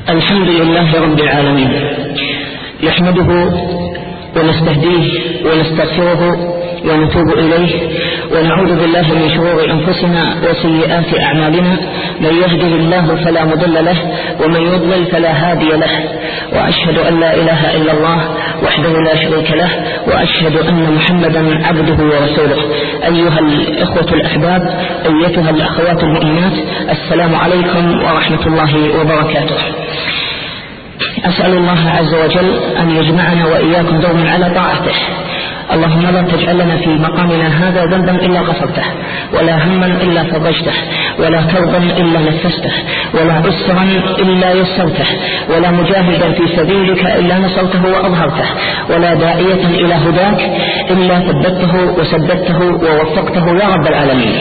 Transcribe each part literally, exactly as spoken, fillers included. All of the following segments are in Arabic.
الحمد لله رب العالمين، نحمده ونستهديه ونستغفره ونتوب إليه، ونعوذ بالله من شرور أنفسنا وسيئات أعمالنا، من يهده الله فلا مضل له ومن يضلل فلا هادي له، وأشهد أن لا إله إلا الله وحده لا شريك له، وأشهد أن محمدا عبده ورسوله. أيها الإخوة الأحباب، أيتها الأخوات المؤمنات، السلام عليكم ورحمة الله وبركاته. أسأل الله عز وجل أن يجمعنا وإياكم دوما على طاعته. اللهم لا تجعل لنا في مقامنا هذا ذنبا إلا غفرته، ولا هما إلا فرجته، ولا كربا إلا نفسته، ولا عسرا إلا يسرته، ولا مجاهدا في سبيلك إلا نصرته وأظهرته، ولا داعية إلى هداك إلا ثبته وسددته ووفقته يا رب العالمين.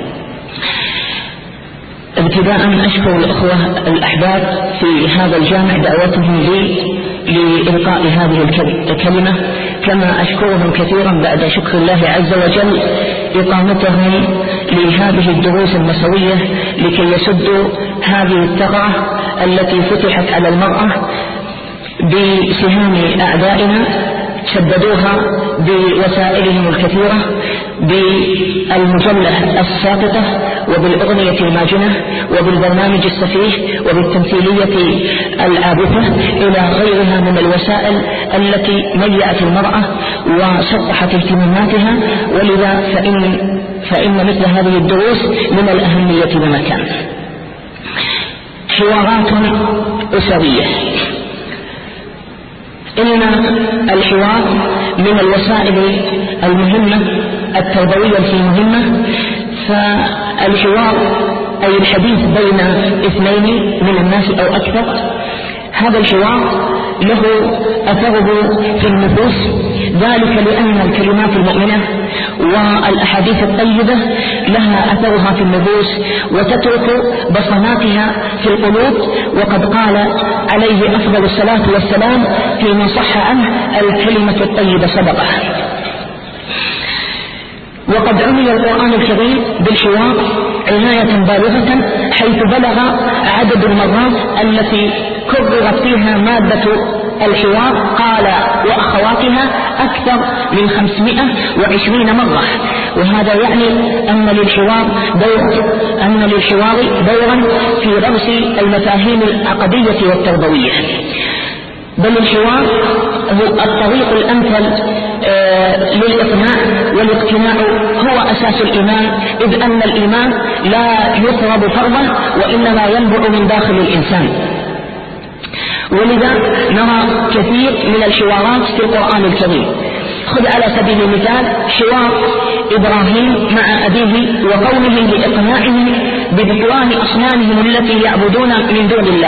ابتداء أشكر الأخوة الأحباب في هذا الجامع دعوتهم لي لإلقاء هذه الكلمة، كما أشكرهم كثيرا بعد شكر الله عز وجل إقامتهم لهذه الدروس المسوية لكي يسدوا هذه الثغرة التي فتحت على المرأة بسهام أعدائنا، شددوها بوسائلهم الكثيرة، بالمجلة الساقطة وبالأغنية الماجنة وبالبرنامج السفيه وبالتمثيلية العابثة إلى غيرها من الوسائل التي ميعت المرأة وسطحت اهتماماتها. ولذا فإن, فإن مثل هذه الدروس من الأهمية بمكان. حوارات أسرية. إن الحوار من الوسائل المهمة التربوية المهمة، فالحوار أي الحديث بين اثنين من الناس أو أكثر، هذا الحوار له أثره في النفوس، ذلك لأن الكلمات المؤمنة والأحاديث الطيبة لها أثرها في النفوس وتترك بصماتها في القلوب. وقد قال عليه أفضل الصلاة والسلام فيما صح عنه: الكلمة الطيبة صدقة. وقد عني القرآن الكريم بالحوار عناية بالغة، حيث بلغ عدد المرات التي كررت فيها مادة الحوار قال وأخواتها أكثر من خمسمائة وعشرين مرة. وهذا يعني أن للحوار دور أن للحوار دورا في غرس المفاهيم العقدية والتربوية. بل الحوار هو الطريق الأمثل آه للإقناع، والاقتناع هو أساس الإيمان، إذ أن الإيمان لا يفرض فرضا وإنما ينبع من داخل الإنسان. ولذا نرى كثير من الحوارات في القرآن الكريم. خذ على سبيل المثال حوار إبراهيم مع أبيه وقومه لإقناعهم ببطلان أصنامهم التي يعبدون من دون الله: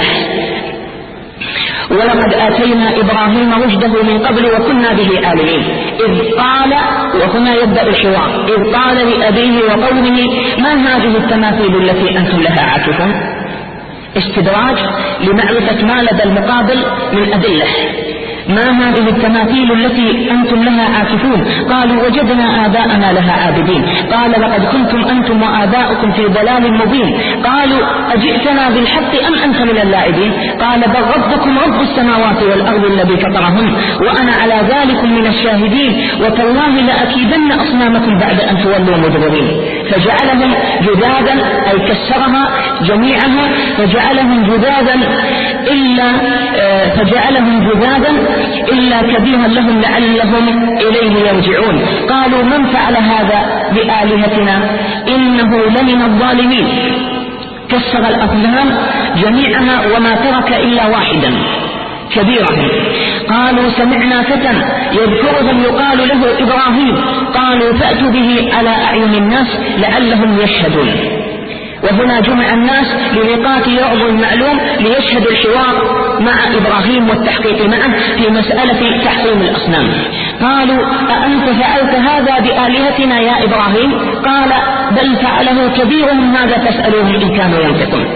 ولقد آتينا إبراهيم رشده من قبل وكنا به عالمين. إذ قال، وهنا يبدأ الحوار، إذ قال لأبيه وقومه: ما هذه التماثيل التي أنتم لها عاكفون؟ استدراج لمعرفة ما لدى المقابل من أدلة. ما هذه التماثيل التي أنتم لها عاكفون؟ قالوا وجدنا آباءنا لها عابدين. قال لقد كنتم أنتم وآباؤكم في ضلال مبين. قالوا أجئتنا بالحق أم أنت من اللاعبين؟ قال بل ربكم رب السماوات والأرض الذي فطرهن وأنا على ذلك من الشاهدين وتالله لأكيدن أصنامكم بعد أن تولوا مدبرين. فجعلهم جذاذا، أي كسرها جميعها، فجعلهم جذاذا إلا آه فجعلهم جذاذا إلا كبيرا لهم لعلهم إليه يرجعون. قالوا من فعل هذا بآلهتنا إنه لمن الظالمين. كسر الأصنام جميعها وما ترك إلا واحدا كبيرهم. قالوا سمعنا فتى يذكرهم يقال له إبراهيم. قالوا فأتوا به على أعين الناس لعلهم يشهدون. وهنا جمع الناس لميقات يوم معلوم ليشهدوا الحوار مع إبراهيم والتحقيق معه في مسألة تحطيم الأصنام. قالوا أأنت فعلت هذا بآلهتنا يا إبراهيم؟ قال بل فعله كبيرهم هذا فاسألوهم إن كانوا ينطقون.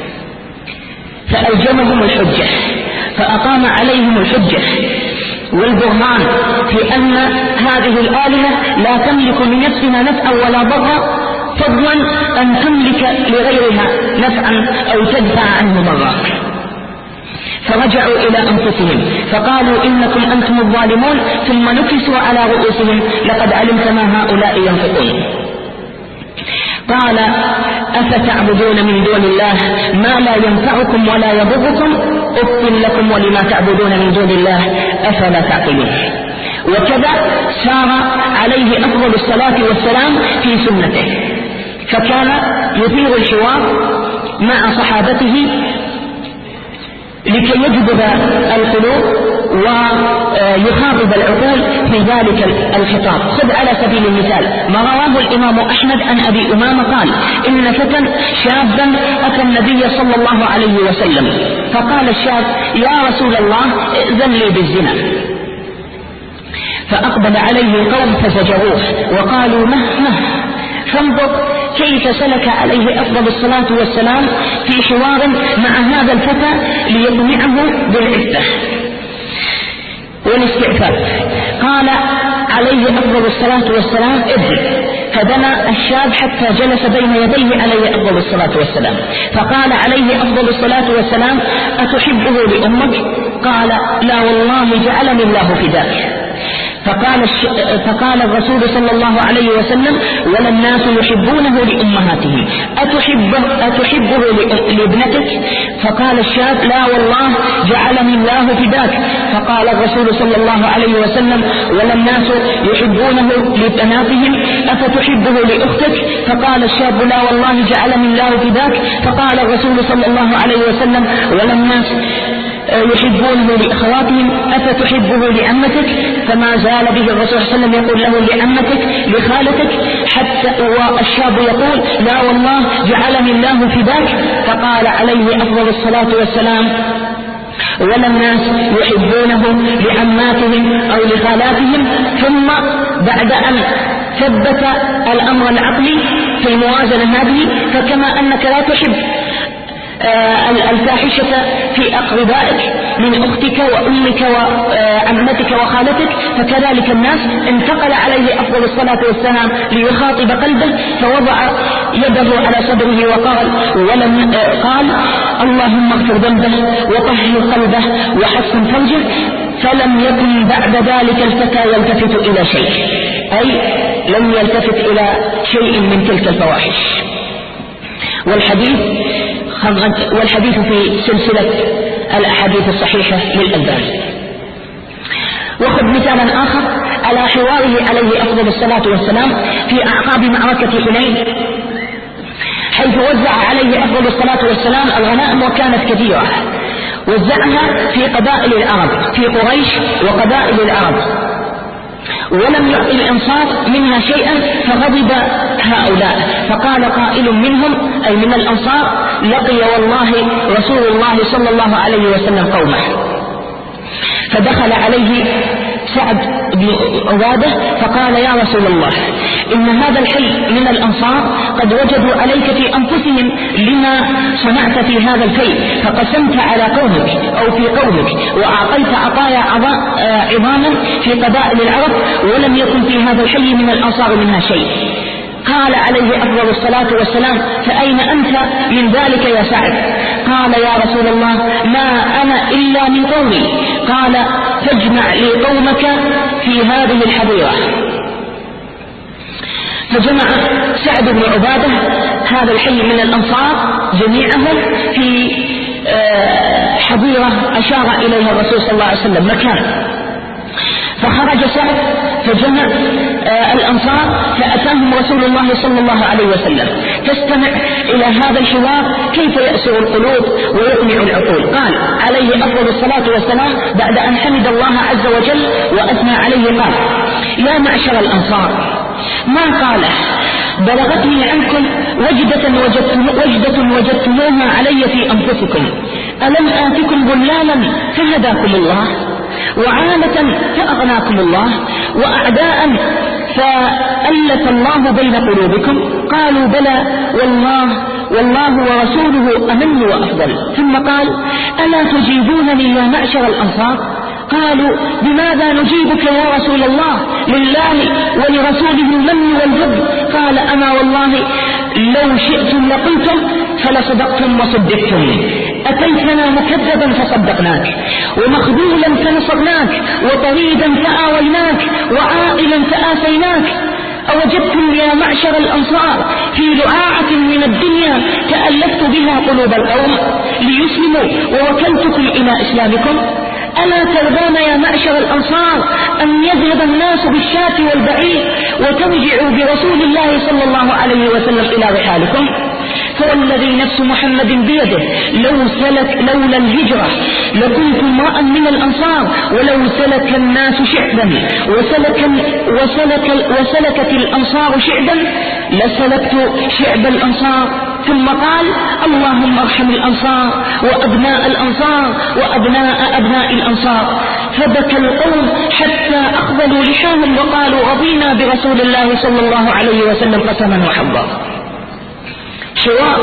فألجمهم الحجة، فأقام عليهم الحجة والبرهان في أن هذه الآلهة لا تملك لنفسها نفعا ولا ضرا، فضلا أن تملك لغيرها نفعا أو تدفع عنه ضرا. فرجعوا إلى أنفسهم فقالوا إنكم أنتم الظالمون ثم نكسوا على رؤوسهم لقد علمت ما هؤلاء ينطقون. قال أفتعبدون من دون الله ما لا ينفعكم ولا يضركم أف لكم ولما تعبدون من دون الله أفلا تعقلون. وكذا سار عليه أفضل الصلاة والسلام في سنته، فكان يثير الحوار مع صحابته لكي يجذب القلوب ويخاطب العقول في ذلك الخطاب. خذ على سبيل المثال ما رواه الإمام أحمد عن أبي أمامة قال إن فتى شابا أتى النبي صلى الله عليه وسلم فقال الشاب يا رسول الله ائذن لي بالزنا، فأقبل عليه القوم فزجروه وقالوا مه مه، فانظر كيف سلك عليه أفضل الصلاة والسلام في حوار مع هذا الفتى ليقنعه بالعفة والاستعفاف. قال عليه أفضل الصلاة والسلام ابن، فدنا الشاب حتى جلس بين يديه عليه أفضل الصلاة والسلام فقال عليه أفضل الصلاة والسلام أتحبه لأمك؟ قال لا والله جعلني الله فداك. فقال, الش... فقال الرسول صلى الله عليه وسلم ولا الناس يحبونه لأمهاتهم أتحبه, أتحبه لابنتك؟ فقال الشاب لا والله جعلني الله فداك. فقال الرسول صلى الله عليه وسلم ولا الناس يحبونه لبناتهم أفتحبه لأختك؟ فقال الشاب لا والله جعلني الله فداك. فقال الرسول صلى الله عليه وسلم ولا الناس يحبونه لأخواتهم أفتحبه لعمتك؟ فما زال به الرسول صلى الله عليه وسلم يقول له لعمتك لخالتك حتى والشاب يقول لا والله جعلني الله فداك. فقال عليه أفضل الصلاة والسلام ولا الناس يحبونه لعماتهم أو لخالاتهم. ثم بعد أن ثبت الأمر العقلي في الموازنة هذه فكما أنك لا تحب الفاحشة في أقربائك من أختك وأمك وعمتك وخالتك فكذلك الناس. انتقل عليه أفضل الصلاة والسلام ليخاطب قلبه فوضع يده على صدره وقال ولم قال اللهم اغفر ذنبه وطهر قلبه وحسن فرجه. فلم يكن بعد ذلك الفتى يلتفت إلى شيء، أي لم يلتفت إلى شيء من تلك الفواحش. والحديث والحديث في سلسلة الأحاديث الصحيحة للألباني. وخذ مثالا آخر على حواره عليه أفضل الصلاة والسلام في أعقاب معركة حنين، حيث وزع عليه أفضل الصلاة والسلام الغنائم وكانت كثيرة، وزعها في قبائل العرب في قريش وقبائل العرب ولم يعطي الأنصار منها شيئا فغضب هؤلاء. فقال قائل منهم أي من الأنصار لقي والله رسول الله صلى الله عليه وسلم قومه. فدخل عليه سعد بن عبادة فقال يا رسول الله إن هذا الحي من الأنصار قد وجدوا عليك في أنفسهم لما صنعت في هذا الحي، فقسمت على قومك أو في قومك وأعطيت عطايا عظاما في قبائل العرب ولم يكن في هذا الحي من الأنصار منها شيء. قال عليه أفضل الصلاة والسلام فأين أنت من ذلك يا سعد؟ قال يا رسول الله ما أنا إلا من قومي. قال فاجمع لي قومك في هذه الحظيرة. فجمع سعد بن عبادة هذا الحي من الأنصار جميعهم في حظيرة أشار إليها الرسول صلى الله عليه وسلم مكان. فخرج سعد فجمع آه الأنصار فأتاهم رسول الله صلى الله عليه وسلم تستمع إلى هذا الحوار كيف يأسر القلوب ويقنع العقول. قال عليه أفضل الصلاة والسلام بعد أن حمد الله عز وجل وأثنى عليه قال يا معشر الأنصار ما قاله بلغتني عنكم وجدة, وجدتم وجدة وجدتموها علي في أنفسكم. ألم آتكم ضلالا فهداكم الله وعامة فأغناكم الله وأعداء فألف الله بين قلوبكم؟ قالوا بلى والله والله ورسوله أمن وأفضل. ثم قال ألا تجيبونني يا معشر الأنصار؟ قالوا بماذا نجيبك يا رسول الله؟ لله ولرسوله المن والفضل. قال أما والله لو شئتم لقلتم فلصدقتم وصدقتم. أتيتنا مكذبا فصدقناك، ومخذولا فنصرناك، وطريدا فآويناك، وعائلا فآسيناك. أوجدتم يا معشر الأنصار في لعاعة من الدنيا تألفت بها قلوب القوم ليسلموا ووكلتكم إلى إسلامكم؟ ألا ترضون يا معشر الأنصار أن يذهب الناس بالشاة والبعير وترجعوا برسول الله صلى الله عليه وسلم إلى رحالكم؟ فوالذي نفس محمد بيده لو سلك لولا الهجرة لكنت امرأ من الأنصار، ولو سلك الناس شعبا وسلك وسلك وسلكت الأنصار شعبا لسلكت شعب الأنصار. ثم قال اللهم ارحم الأنصار وأبناء الأنصار وأبناء أبناء الأنصار. فبكى القوم حتى أخذلوا لحاهم وقالوا رضينا برسول الله صلى الله عليه وسلم قسما وحظا. حوار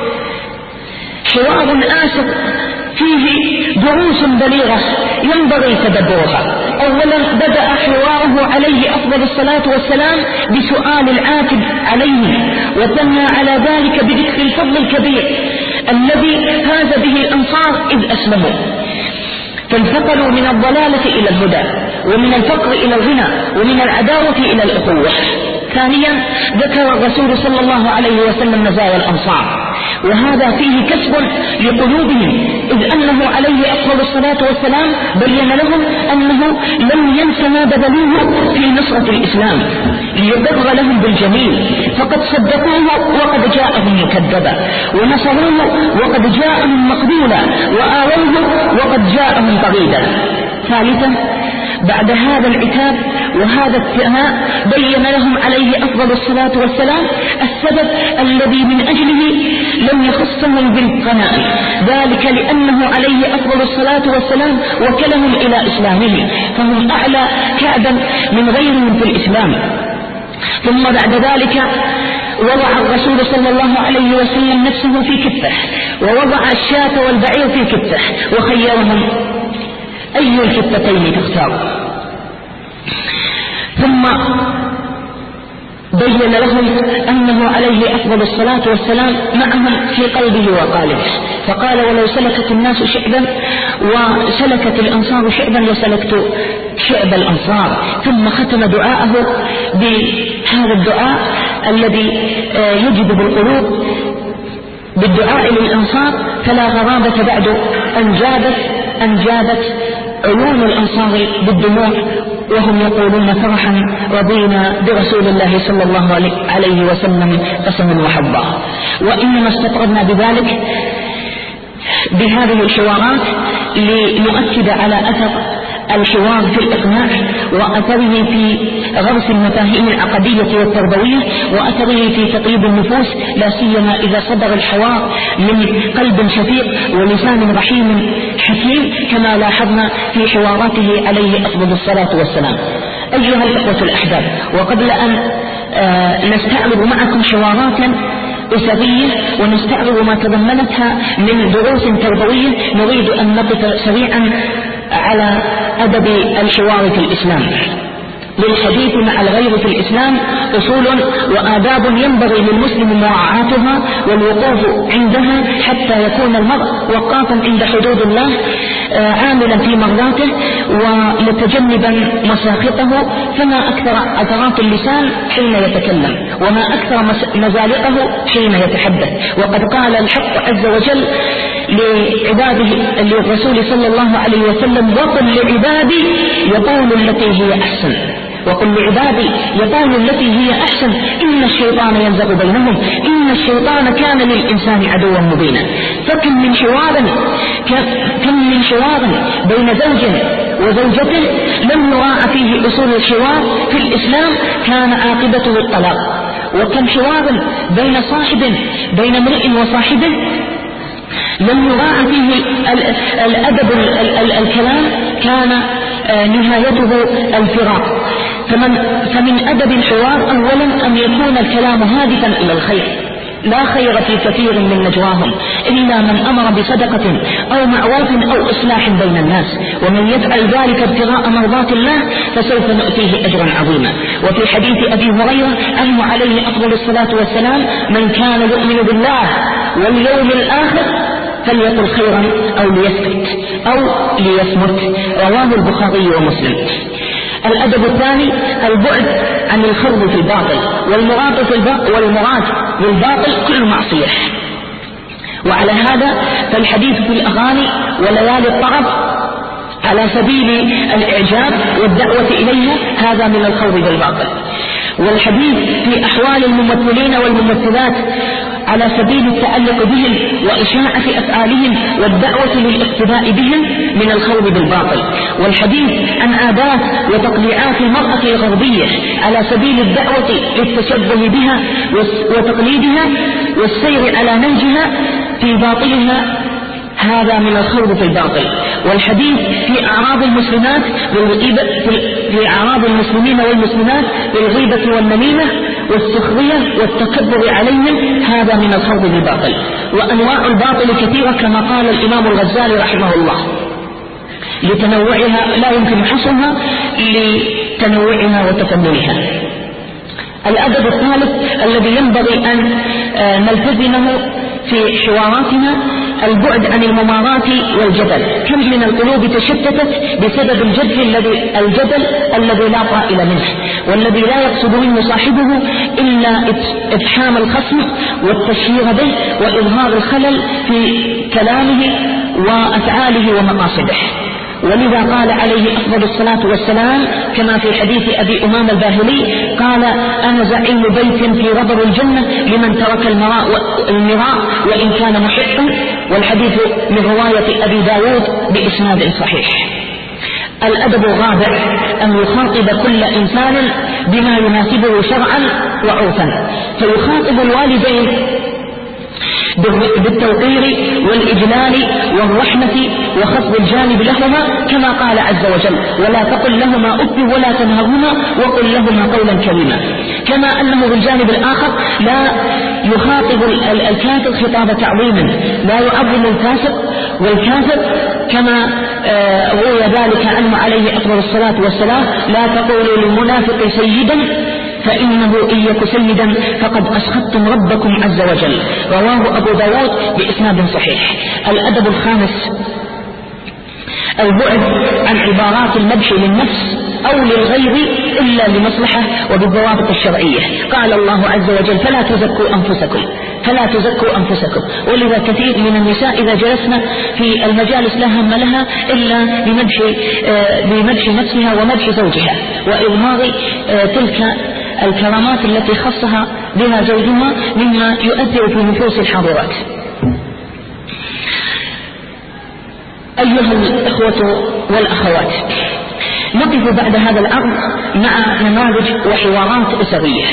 حوار آسر فيه دروس بليغة ينبغي تدبرها. أولا بدأ حواره عليه أفضل الصلاة والسلام بسؤال العاتب عليه، وثنى على ذلك بذكر الفضل الكبير الذي فاز به الأنصار إذ أسلموا، فانتقلوا من الضلالة إلى الهدى، ومن الفقر إلى الغنى، ومن العداوة إلى الأخوة. ثانيا ذكر الرسول صلى الله عليه وسلم مزايا الأنصار، وهذا فيه كسب لقلوبهم، إذ أنه عليه أفضل الصلاة والسلام بين لهم أنه لم ينس ما بذلوه في نصرة الإسلام ليبر لهم بالجميل، فقد صدقوه وقد جاءهم مكذبا، ونصروه وقد جاءهم مقبولا، وآووه وقد جاءهم طريدا. ثالثا بعد هذا العتاب وهذا التهاء بين لهم عليه أفضل الصلاة والسلام السبب الذي من أجله لم يخصهم بالقناعة، ذلك لأنه عليه أفضل الصلاة والسلام وكلهم إلى إسلامه، فهم أعلى كعبا من غيرهم في الإسلام. ثم بعد ذلك وضع الرسول صلى الله عليه وسلم نفسه في كفه، ووضع الشاة والبعير في كفه، وخيرهم أي الكفتين تختار. ثم بين لهم أنه عليه أفضل الصلاة والسلام معهم في قلبه وقالبه، فقال ولو سلكت الناس شعبا وسلكت الأنصار شعبا لسلكت شعب الأنصار. ثم ختم دعاءه بهذا الدعاء الذي يجب بالقلوب بالدعاء للأنصار، فلا غرابة بعد أن جابت أن جابت عيون الأنصار بالدموع وهم يقولون فرحا رضينا برسول الله صلى الله عليه وسلم قسما وحظا. وإنما استطردنا بذلك بهذه الحوارات لنؤكد على أثر الحوار في الإقناع، وأثره في غرس المفاهيم العقدية والتربوية، وأثره في تقريب النفوس، لا سيما إذا صدر الحوار من قلب شفيق ولسان رحيم حكيم كما لاحظنا في حواراته عليه أفضل الصلاة والسلام. أيها الأخوة الأحباب، وقبل أن آه نستعرض معكم حوارات أسرية ونستعرض ما تضمنتها من دروس تربوية، نريد أن نقف سريعا على أدب الحوار في الإسلام. للحديث مع الغير في الإسلام أصول وآداب ينبغي للمسلم مراعاتها والوقوف عندها حتى يكون المرء وقافا عند حدود الله عاملا في مرضاته ومتجنبا مساخطه. فما أكثر عثرات اللسان حين يتكلم، وما أكثر مزالقه حين يتحدث. وقد قال الحق عز وجل لعباده للرسول صلى الله عليه وسلم وقل لعبادي يقول التي هي أحسن وقل لعبادي يقول التي هي أحسن إن الشيطان ينزغ بينهم إن الشيطان كان للإنسان عدوا مبينا. فكم من حوار كم من حوار بين زوج وزوجته لم يراعى فيه أصول الحوار في الإسلام كان عاقبته الطلاق، وكم حوار بين صاحب بين امرئ وصاحبه لم يراعى فيه الأدب الكلام كان نهايته الفراق. فمن, فمن أدب الحوار أولا أن يكون الكلام هادفا إلى الخير، لا خير في كثير من نجواهم إلا من أمر بصدقة أو معروف أو إصلاح بين الناس، ومن يفعل ذلك ابتغاء مرضات الله فسوف نؤتيه أجرا عظيما. وفي حديث أبي هريرة أنه عليه أفضل الصلاة والسلام من كان يؤمن بالله واليوم الآخر فليقل خيرا أو ليسكت أو ليصمت. رواه البخاري ومسلم. الأدب الثاني البعد عن الخوض في الباطل، والمراد في الباطل والمراد بالباطل كل معصية. وعلى هذا فالحديث في الأغاني وليالي الطرب على سبيل الإعجاب والدعوة إليها هذا من الخوض بالباطل. والحديث في أحوال الممثلين والممثلات على سبيل التألق بهم وإشاعة أفعالهم والدعوة للاقتداء بهم من الخوض بالباطل. والحديث عن عادات وتقليعات المرأة الغربية على سبيل الدعوة للتشبه بها وتقليدها والسير على نهجها في باطلها هذا من الخوض في الباطل. والحديث في أعراض المسلمات بالغيبة في أعراض المسلمين والمسلمات بالغيبة والنميمة والسخرية والتكبر عليهم هذا من الخوض بالباطل. وأنواع الباطل كثيرة كما قال الإمام الغزالي رحمه الله لتنوعها لا يمكن حصرها لتنوعها وتفننها. الأدب الثالث الذي ينبغي أن نلتزمه في حواراتنا البعد عن الممارات والجدل. كم من القلوب تشتتت بسبب الجدل الذي الجدل الذي لا طائل منه والذي لا يقصد منه صاحبه إلا إفحام الخصم والتشهير به وإظهار الخلل في كلامه وأفعاله ومقاصده. ولذا قال عليه أفضل الصلاة والسلام كما في حديث أبي أمام الباهلي قال أنا زعيم بيت في ربر الجنة لمن ترك المراء وإن كان محقا. والحديث من رواية أبي داود بإسناد صحيح. الأدب الرابع أن يخاطب كل إنسان بما يناسبه شرعا وعرفا، فيخاطب الوالدين بالتوقير والإجلال والرحمة وخفض الجانب لهما كما قال عز وجل ولا تقل لهما أف ولا تنهرهما وقل لهما قولا كريما. كما أنه بالجانب الآخر لا يخاطب الكافر خطاب تعظيم، لا يعظم الفاسق والكافر كما روي ذلك عنه عليه أفضل الصلاة والسلام لا تقولوا للمنافق سيدا فإنه إن يك سيدا فقد أسخطتم ربكم عز وجل. رواه أبو داود بإسناد صحيح. الأدب الخامس البعد عن عبارات المدح للنفس أو للغير إلا لمصلحة وبالضوابط الشرعية. قال الله عز وجل فلا تزكوا أنفسكم فلا تزكوا أنفسكم. ولذا كثير من النساء إذا جلسنا في المجالس لا هم لها إلا بمدح, بمدح نفسها ومدح زوجها وإظهار تلك الكرامات التي خصها بها زوجها مما يؤثر في نفوس الحاضرات. أيها الإخوة والأخوات، نقف بعد هذا العرض مع نماذج وحوارات أسرية.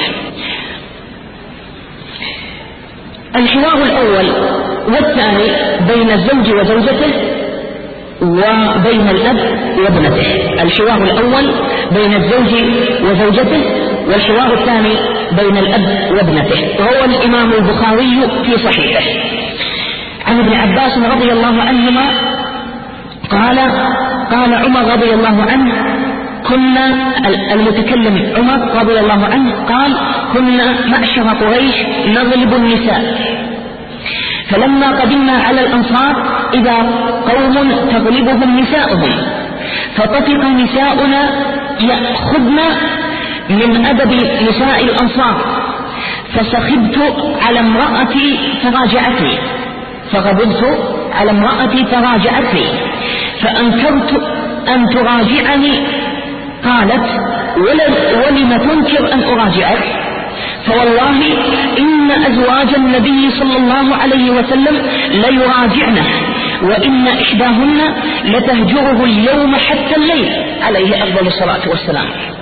الحوار الأول والثاني بين الزوج وزوجته وبين الأب وابنته. الحوار الأول بين الزوج وزوجته والحوار الثاني بين الأب وابنته. روى الإمام البخاري في صحيحه عن ابن عباس رضي الله عنهما قال قال عمر رضي الله عنه كنا المتكلم عمر رضي الله عنه قال كنا معشر قريش نغلب النساء فلما قدمنا على الأنصار إذا قوم تغلبهم نساؤهم فطفق نساؤنا يأخذن من أدب نساء الأنصار فسخبت على امرأتي فراجعتني فغضبت على امرأتي فراجعتني فأنكرت أن تراجعني قالت ولم تنكر أن أراجعك فوالله إن أزواج النبي صلى الله عليه وسلم ليراجعنه وإن إحداهن لتهجره اليوم حتى الليل عليه أفضل الصلاة والسلام.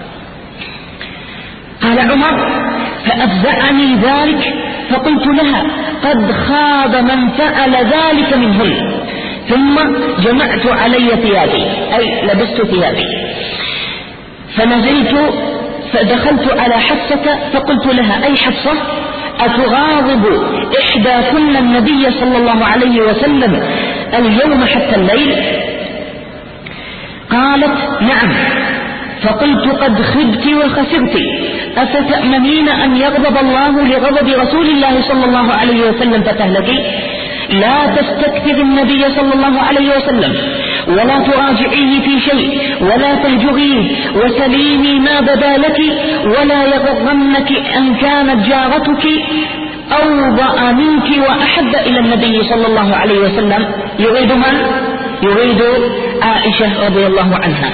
قال عمر فأفزعني ذلك فقلت لها قد خاب من فعل ذلك منهن ثم جمعت علي ثيابي أي لبست ثيابي فنزلت فدخلت على حفصة فقلت لها أي حفصة أتغاضب إحداكن النبي صلى الله عليه وسلم اليوم حتى الليل؟ قالت نعم. فقلت قد خبت وخسرت أفتأمنين أن يغضب الله لغضب رسول الله صلى الله عليه وسلم فتهلكي؟ لا تستكثر النبي صلى الله عليه وسلم ولا تراجعيه في شيء ولا تهجريه وسليني ما بدا لك ولا يغرنك أن كانت جارتك أوضأ منك وأحب إلى النبي صلى الله عليه وسلم. يريد من؟ يريد عائشة رضي الله عنها.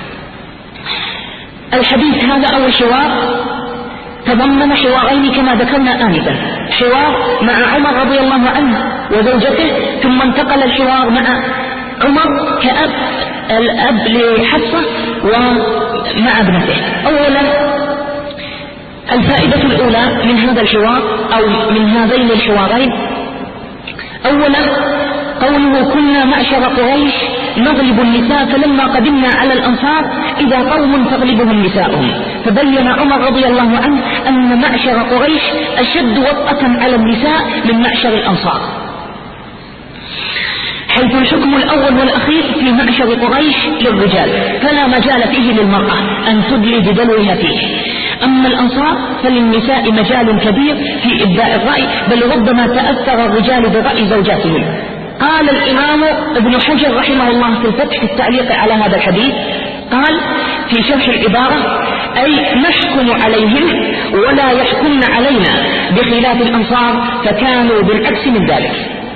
الحديث هذا أو الحوار تضمن حوارين كما ذكرنا آنفا، حوار مع عمر رضي الله عنه وزوجته، ثم انتقل الحوار مع عمر كأب الأب لحفصة ومع ابنته. أولا الفائدة الأولى من هذا الحوار أو من هذين الحوارين، أولا قوله كنا معشر قريش نغلب النساء فلما قدمنا على الأنصار إذا قوم تغلبهم نساؤهم، فبين عمر رضي الله عنه أن معشر قريش أشد وطأة على النساء من معشر الأنصار، حيث الحكم الأول والأخير في معشر قريش للرجال فلا مجال فيه للمرأة أن تدلي بدلوها فيه، أما الأنصار فللنساء مجال كبير في إبداء الرأي، بل ربما تأثر الرجال برأي زوجاتهم. قال الإمام ابن حجر رحمه الله في الفتح في التعليق على هذا الحديث، قال في شرح العبارة أي نحكم عليهم ولا يحكمن علينا بخلاف الأنصار فكانوا بالعكس من ذلك.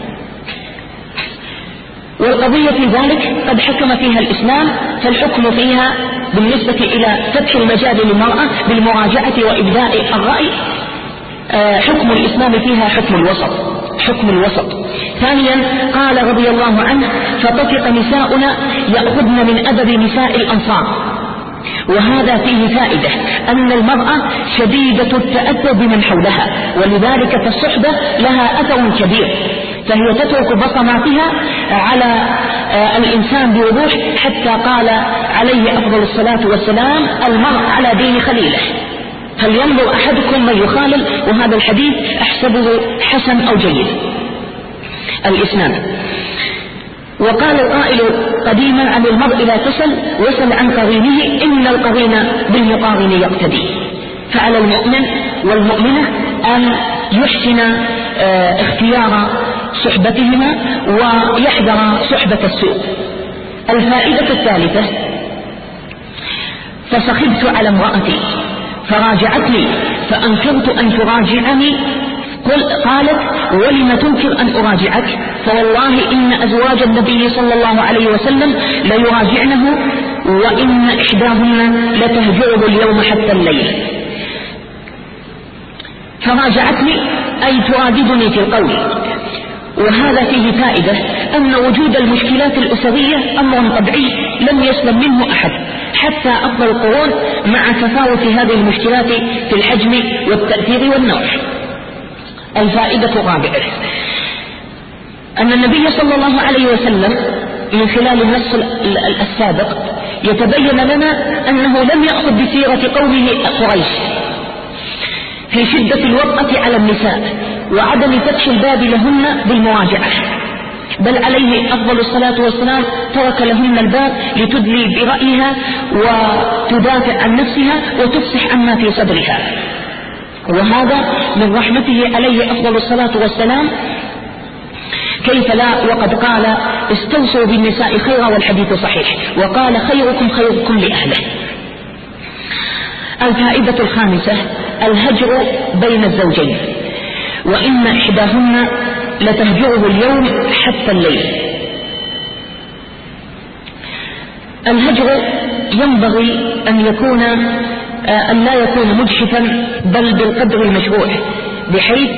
والقضية في ذلك قد حكم فيها الإسلام، فالحكم فيها بالنسبة إلى فتح المجال للمرأة بالمراجعة وإبداء الرأي حكم الإسلام فيها حكم الوسط، حكم الوسط. ثانيا قال رضي الله عنه فطفق نساؤنا يأخذن من أدب نساء الأنصار، وهذا فيه فائدة أن المرأة شديدة التأثر بمن حولها، ولذلك فالصحبة لها أثر كبير، فهي تترك بصماتها على الإنسان بوضوح، حتى قال عليه أفضل الصلاة والسلام المرء على دين خليله فلينظر أحدكم من يخالل، وهذا الحديث أحسبه حسن أو جيد الإسناد. وقال القائل قديما عن المرء لا تسل وسل عن قرينه إن القرين بالمقارن يقتدي، فعلى المؤمن والمؤمنة أن يحسن اختيار صحبتهما ويحذر صحبة السوء. الفائدة الثالثة فسخبت على امرأتي فراجعتني فأنكرت أن تراجعني، قالت ولم تنكر أن أراجعك؟ فوالله إن أزواج النبي صلى الله عليه وسلم ليراجعنه وإن إحداهن لتهجره اليوم حتى الليل. فراجعتني أي تراددني في القول، وهذا فيه فائدة أن وجود المشكلات الأسرية أمر طبيعي لم يسلم منه أحد حتى أفضل القرون، مع تفاوت هذه المشكلات في الحجم والتأثير والنوع. الفائدة الرابعة أن النبي صلى الله عليه وسلم من خلال النص السابق يتبين لنا أنه لم يأخذ بسيرة قومه قريش في شدة الوطأة على النساء وعدم فتح الباب لهن بالمراجعة، بل عليه أفضل الصلاة والسلام ترك لهن الباب لتدلي برأيها وتدافع عن نفسها وتفصح عما في صدرها، وهذا من رحمته عليه أفضل الصلاة والسلام. كيف لا وقد قال استوصوا بالنساء خيرا والحديث صحيح، وقال خيركم خيركم لأهله. الفائدة الخامسة الهجر بين الزوجين، وإن إحداهن لتهجره اليوم حتى الليل. الهجر ينبغي أن يكون أن لا يكون مجحفا بل بالقدر المشروع، بحيث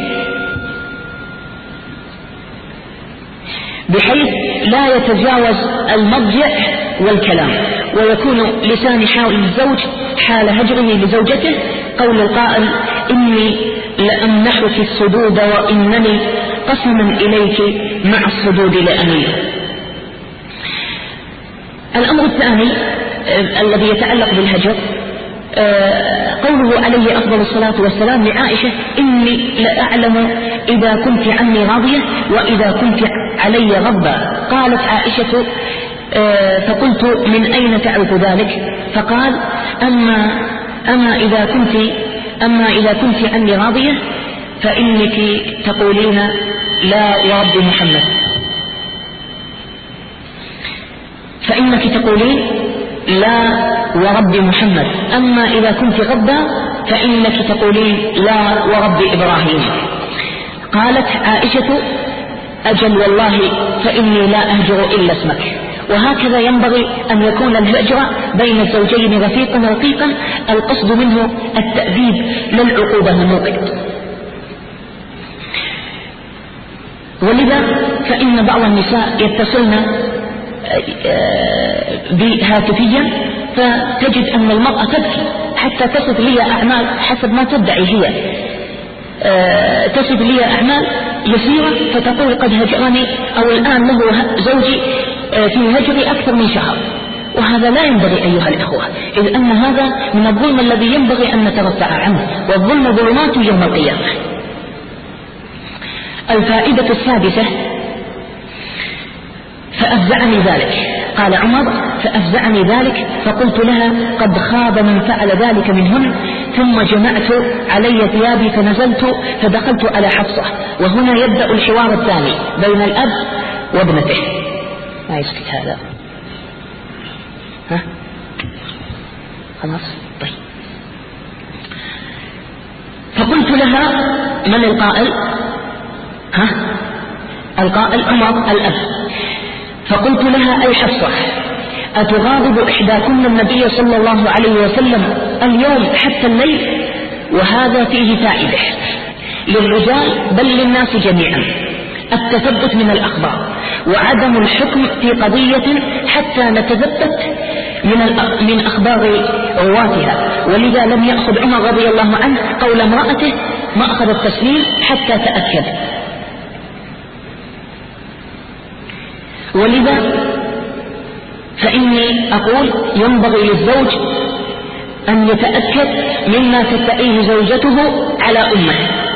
بحيث لا يتجاوز المضجع والكلام، ويكون لسان حال الزوج حال هجره لزوجته. قول القائل إني لأمنحك الصدود وإنني قسما إليك مع الصدود لأمين. الأمر الثاني الذي يتعلق بالهجر قوله عليه أفضل الصلاة والسلام لعائشة إني لأعلم إذا كنت عني راضية وإذا كنت علي غضبا. قالت عائشة فقلت من أين تعرف ذلك؟ فقال أما, أما, إذا كنت أما إذا كنت عني راضية فإنك تقولين لا ورب محمد، فإنك تقولين لا ورب محمد. أما إذا كنت غضا فإنك تقولين لا ورب إبراهيم. قالت عائشة: أجل والله فإني لا أهجر إلا اسمك. وهكذا ينبغي أن يكون الهجر بين الزوجين رفيقا رقيقا، القصد منه التأديب لا العقوبة الموقت. ولذا فإن بعض النساء يتصلن بهاتفيا فتجد أن المرأة تبكي حتى تصف لي أعمال حسب ما تدعي هي، تصف لي أعمال يسيرة فتقول قد هجرني أو الآن له زوجي في هجري أكثر من شهر. وهذا لا ينبغي أيها الإخوة، إذ أن هذا من الظلم الذي ينبغي أن نترفع عنه، والظلم ظلمات يوم القيامة. الفائدة السادسة: فأفزعني ذلك. قال عمر: فأفزعني ذلك فقلت لها: قد خاب من فعل ذلك منهن، ثم جمعت علي ثيابي فنزلت فدخلت على حفصة. وهنا يبدأ الحوار الثاني بين الأب وابنته. ما يسكت هذا؟ ها؟ خلاص طيب. فقلت لها: من القائل؟ ها؟ القائل عمر الأب. فقلت لها: أي حفصة، أتغاضب إحداكن النبي صلى الله عليه وسلم اليوم حتى الليل؟ وهذا فيه فائدة للرجال بل للناس جميعا، التثبت من الأخبار وعدم الحكم في قضية حتى نتثبت من من أخبار رواتها. ولذا لم يأخذ عمر رضي الله عنه قول امرأته مأخذ التسليم حتى تأكد. ولذا فإني أقول ينبغي للزوج أن يتأكد مما تدعيه زوجته على أمه.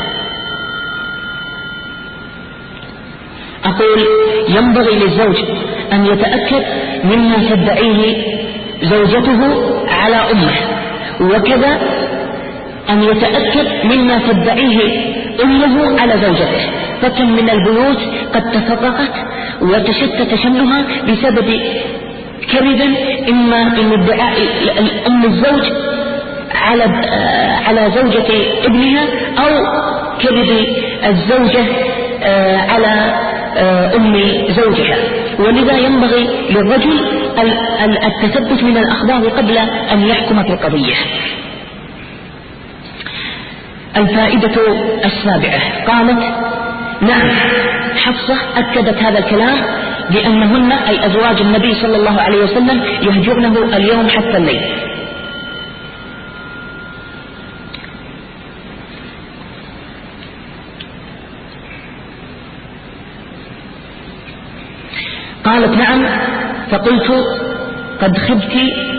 أقول ينبغي للزوج أن يتأكد مما تدعيه زوجته على أمه، وكذا أن يتأكد مما تدعيه أمه على زوجته. فكم من البيوت قد تفرقت وتشتت شملها بسبب كذب، إما من ادعاء أم الزوج على على زوجة ابنها، أو كذب الزوجة على أم زوجها. ولذا ينبغي للرجل التثبت من الأخبار قبل أن يحكم في القضية. الفائدة السابعة: قالت: نعم، حفصة أكدت هذا الكلام لأنهن أي أزواج النبي صلى الله عليه وسلم يهجرنه اليوم حتى الليل. قالت: نعم. فقلت: قد خبت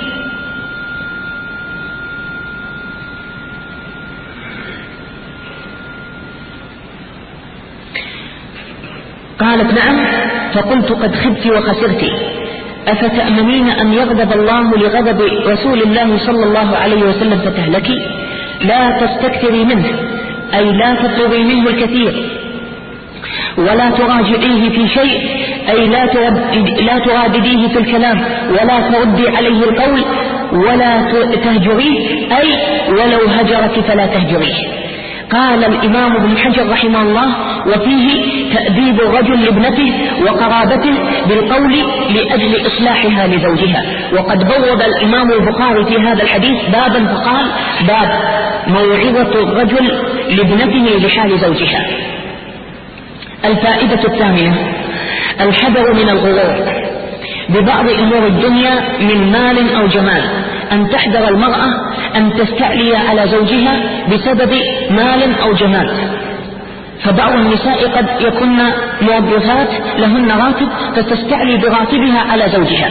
قالت: نعم. فقلت: قد خبت وخسرت، أفتأمنين أن يغضب الله لغضب رسول الله صلى الله عليه وسلم فتهلكي؟ لا تستكثري منه، أي لا تطلبي منه الكثير، ولا تراجعيه في شيء، أي لا لا ترادديه في الكلام، ولا تردي عليه القول، ولا تهجريه، أي ولو هجرك فلا تهجريه. قال الإمام ابن حجر رحمه الله: وفيه تأديب الرجل لابنته وقرابته بالقول لأجل إصلاحها لزوجها. وقد بوب الإمام البخاري في هذا الحديث بابا فقال: باب موعظة الرجل لابنته لحال زوجها. الفائدة الثامنة: الحذر من الغرور ببعض أمور الدنيا من مال أو جمال، أن تحذر المرأة أن تستعلي على زوجها بسبب مال أو جمال. فبعض النساء قد يكون موظفات لهن راتب فتستعلي براتبها على زوجها.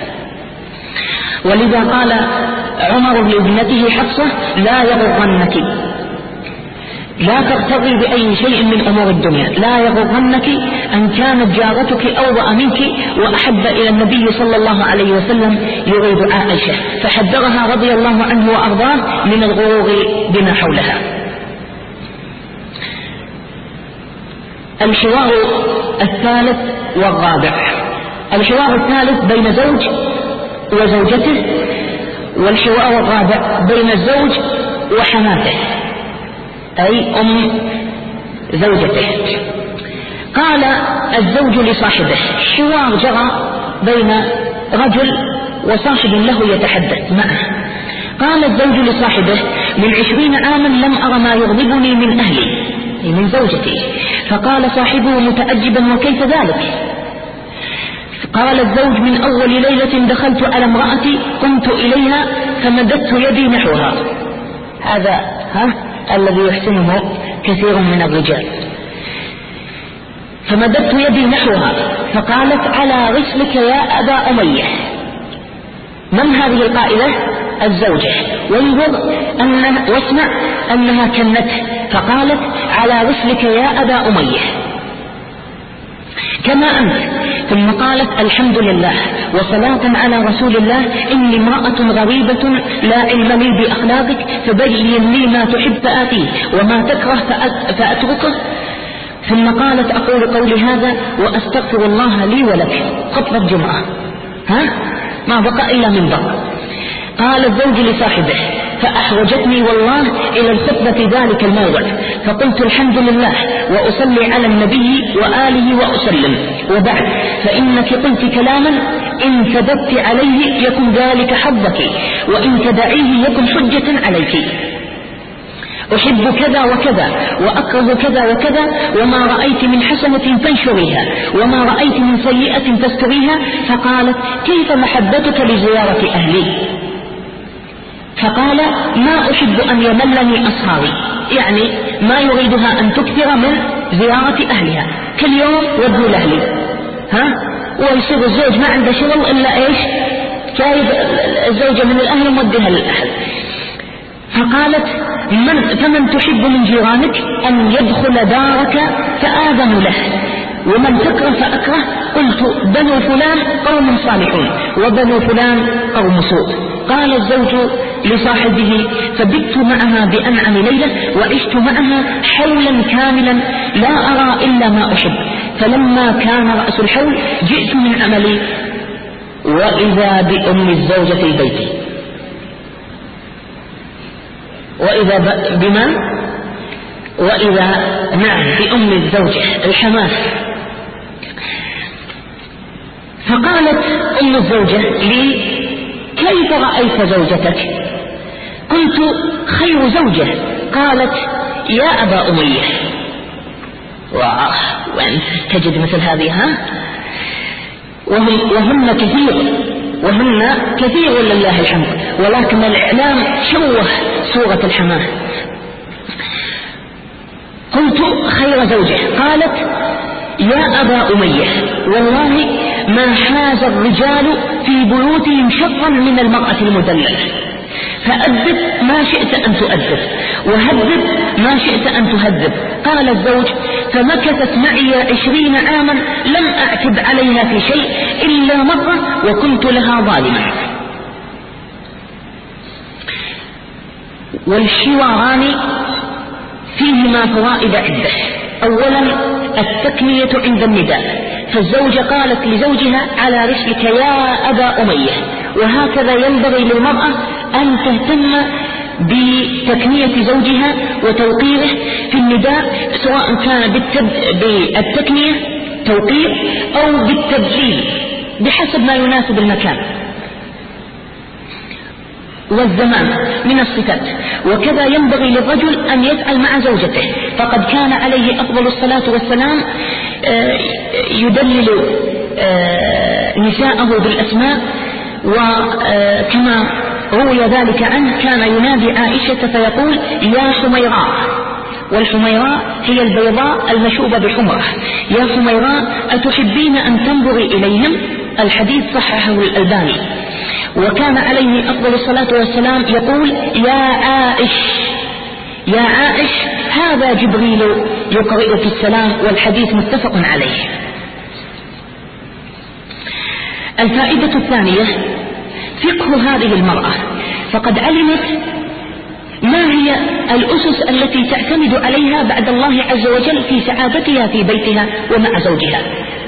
ولذا قال عمر لابنته حفصة: لا يغرنك، لا تغتري بأي شيء من أمور الدنيا، لا يغرنك أن كانت جارتك أوضأ منك وأحب إلى النبي صلى الله عليه وسلم يريد عائشة، فحذرها رضي الله عنه وأرضاه من الغرور بما حولها. الحوار الثالث والرابع. الحوار الثالث بين زوج وزوجته، والحوار الرابع بين الزوج وحماته أي أم زوجته. قال الزوج لصاحبه، حوار جرى بين رجل وصاحب له يتحدث معه. قال الزوج لصاحبه: من عشرين عاما لم أرى ما يغضبني من أهلي، من زوجتي. فقال صاحبه متأجبا: وكيف ذلك؟ قال الزوج: من أول ليلة دخلت على امرأتي قمت إليها فمددت يدي نحوها. هذا ها الذي يحسنه كثير من الرجال. فمددت يدي نحوها فقالت: على رسلك يا أبا أمية. من هذه القائلة؟ الزوجة. وانظر أنها واسمع أنها كنته فقالت: على رسلك يا أبا أمية كما أنت. ثم قالت: الحمد لله وصلاة على رسول الله، إني امرأة غريبة لا علم لي بأخلاقك، فبين لي ما تحب فآتيه وما تكره فأتركه. ثم قالت: أقول قولي هذا وأستغفر الله لي ولك. خطبة جمعة، ها ما بقى إلا من بقى. قال الزوج لصاحبه: فأحوجتني والله إلى الخطبة ذلك الموضع، فقلت الحمد لله وأصلي على النبي وآله وأسلم، وبعد فإنك قلت كلاما إن ثبت عليه يكن ذلك حظك، وإن تدعيه يكن حجة عليك. أحب كذا وكذا وأكره كذا وكذا، وما رأيت من حسنة فانشريها وما رأيت من سيئة فاستريها. فقالت: كيف محبتك لزيارة أهلي؟ فقال: ما أحب أن يملني أصهاري، يعني ما يريدها أن تكثر من زيارة أهلها، كل يوم ودوا لأهلي، ها ويصير الزوج ما عنده شغل إلا إيش؟ جايب الزوجة من الأهل وموديها للأهل. فقالت: من فمن تحب من جيرانك أن يدخل دارك فآذن له، ومن تكره فأكره. قلت: بنو فلان قوم صالحون وبنو فلان قوم سوء. قال الزوج لصاحبه: فبت معها بأنعم ليلة وعشت معها حولا كاملا لا أرى إلا ما أحب، فلما كان رأس الحول جئت من عملي وإذا بأم الزوجة في بيتي. وإذا بمن؟ وإذا نعم بأم الزوجة الحماس. فقالت أم الزوجة لي: كيف رأيت زوجتك؟ قلت: خير زوجة. قالت: يا أبا أمية. واه وأنت تجد مثل هذه، ها وهم وهن كثير وهن كثير ولله الحمد، ولكن الإعلام شوه صورة الحماة. قلت: خير زوجة. قالت: يا أبا أمية، والله ما حاز الرجال في بيوتهم شرا من المرأة المدللة، فأدب ما شئت أن تؤدب وهذب ما شئت أن تهذب. قال الزوج: فمكثت معي عشرين عاما لم أعتب عليها في شيء إلا مرة وكنت لها ظالما. والحواران فيهما فوائد عدة. أولا التكنية عند النداء، فالزوجة قالت لزوجها: على رسلك يا أبا أمية. وهكذا ينبغي للمرأة أن تهتم بتكنية زوجها وتوقيره في النداء، سواء كان بالتكنية توقير أو بالتبجيل بحسب ما يناسب المكان والزمان من الصفات. وكذا ينبغي للرجل أن يفعل مع زوجته، فقد كان عليه أفضل الصلاة والسلام يدلل نساءه بالأسماء، وكما روي ذلك عنه كان ينادي عائشة فيقول: يا حميراء. والحميراء هي البيضاء المشوبة بحمرة. يا حميراء أتحبين أن تنظري إليهم؟ الحديث صححه الألباني. وكان عليه أفضل الصلاة والسلام يقول: يا عائش يا عائش، هذا جبريل يقرئك السلام. والحديث متفق عليه. الفائدة الثانية فقه هذه المرأة، فقد علمت ما هي الأسس التي تعتمد عليها بعد الله عز وجل في سعادتها في بيتها ومع زوجها.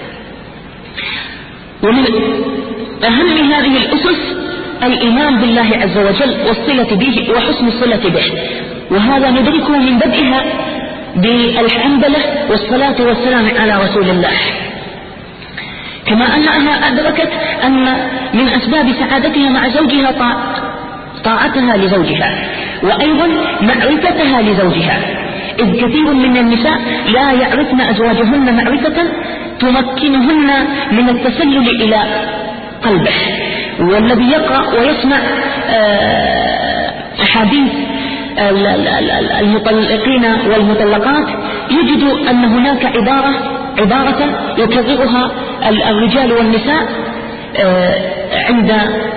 ومن أهم هذه الأسس الإيمان بالله عز وجل والصلة به وحسن الصلة به، وهذا ندركه من بدئها بالحمدلة والصلاة والسلام على رسول الله، كما أنها أدركت أن من أسباب سعادتها مع زوجها طاعتها لزوجها، وأيضا معرفتها لزوجها، إذ كثير من النساء لا يعرفن أزواجهن معرفة تمكنهن من التسلل إلى قلبه. والذي يقرأ ويسمع أحاديث المطلقين والمطلقات يجد أن هناك عبارة عبارة يكررها الرجال والنساء عند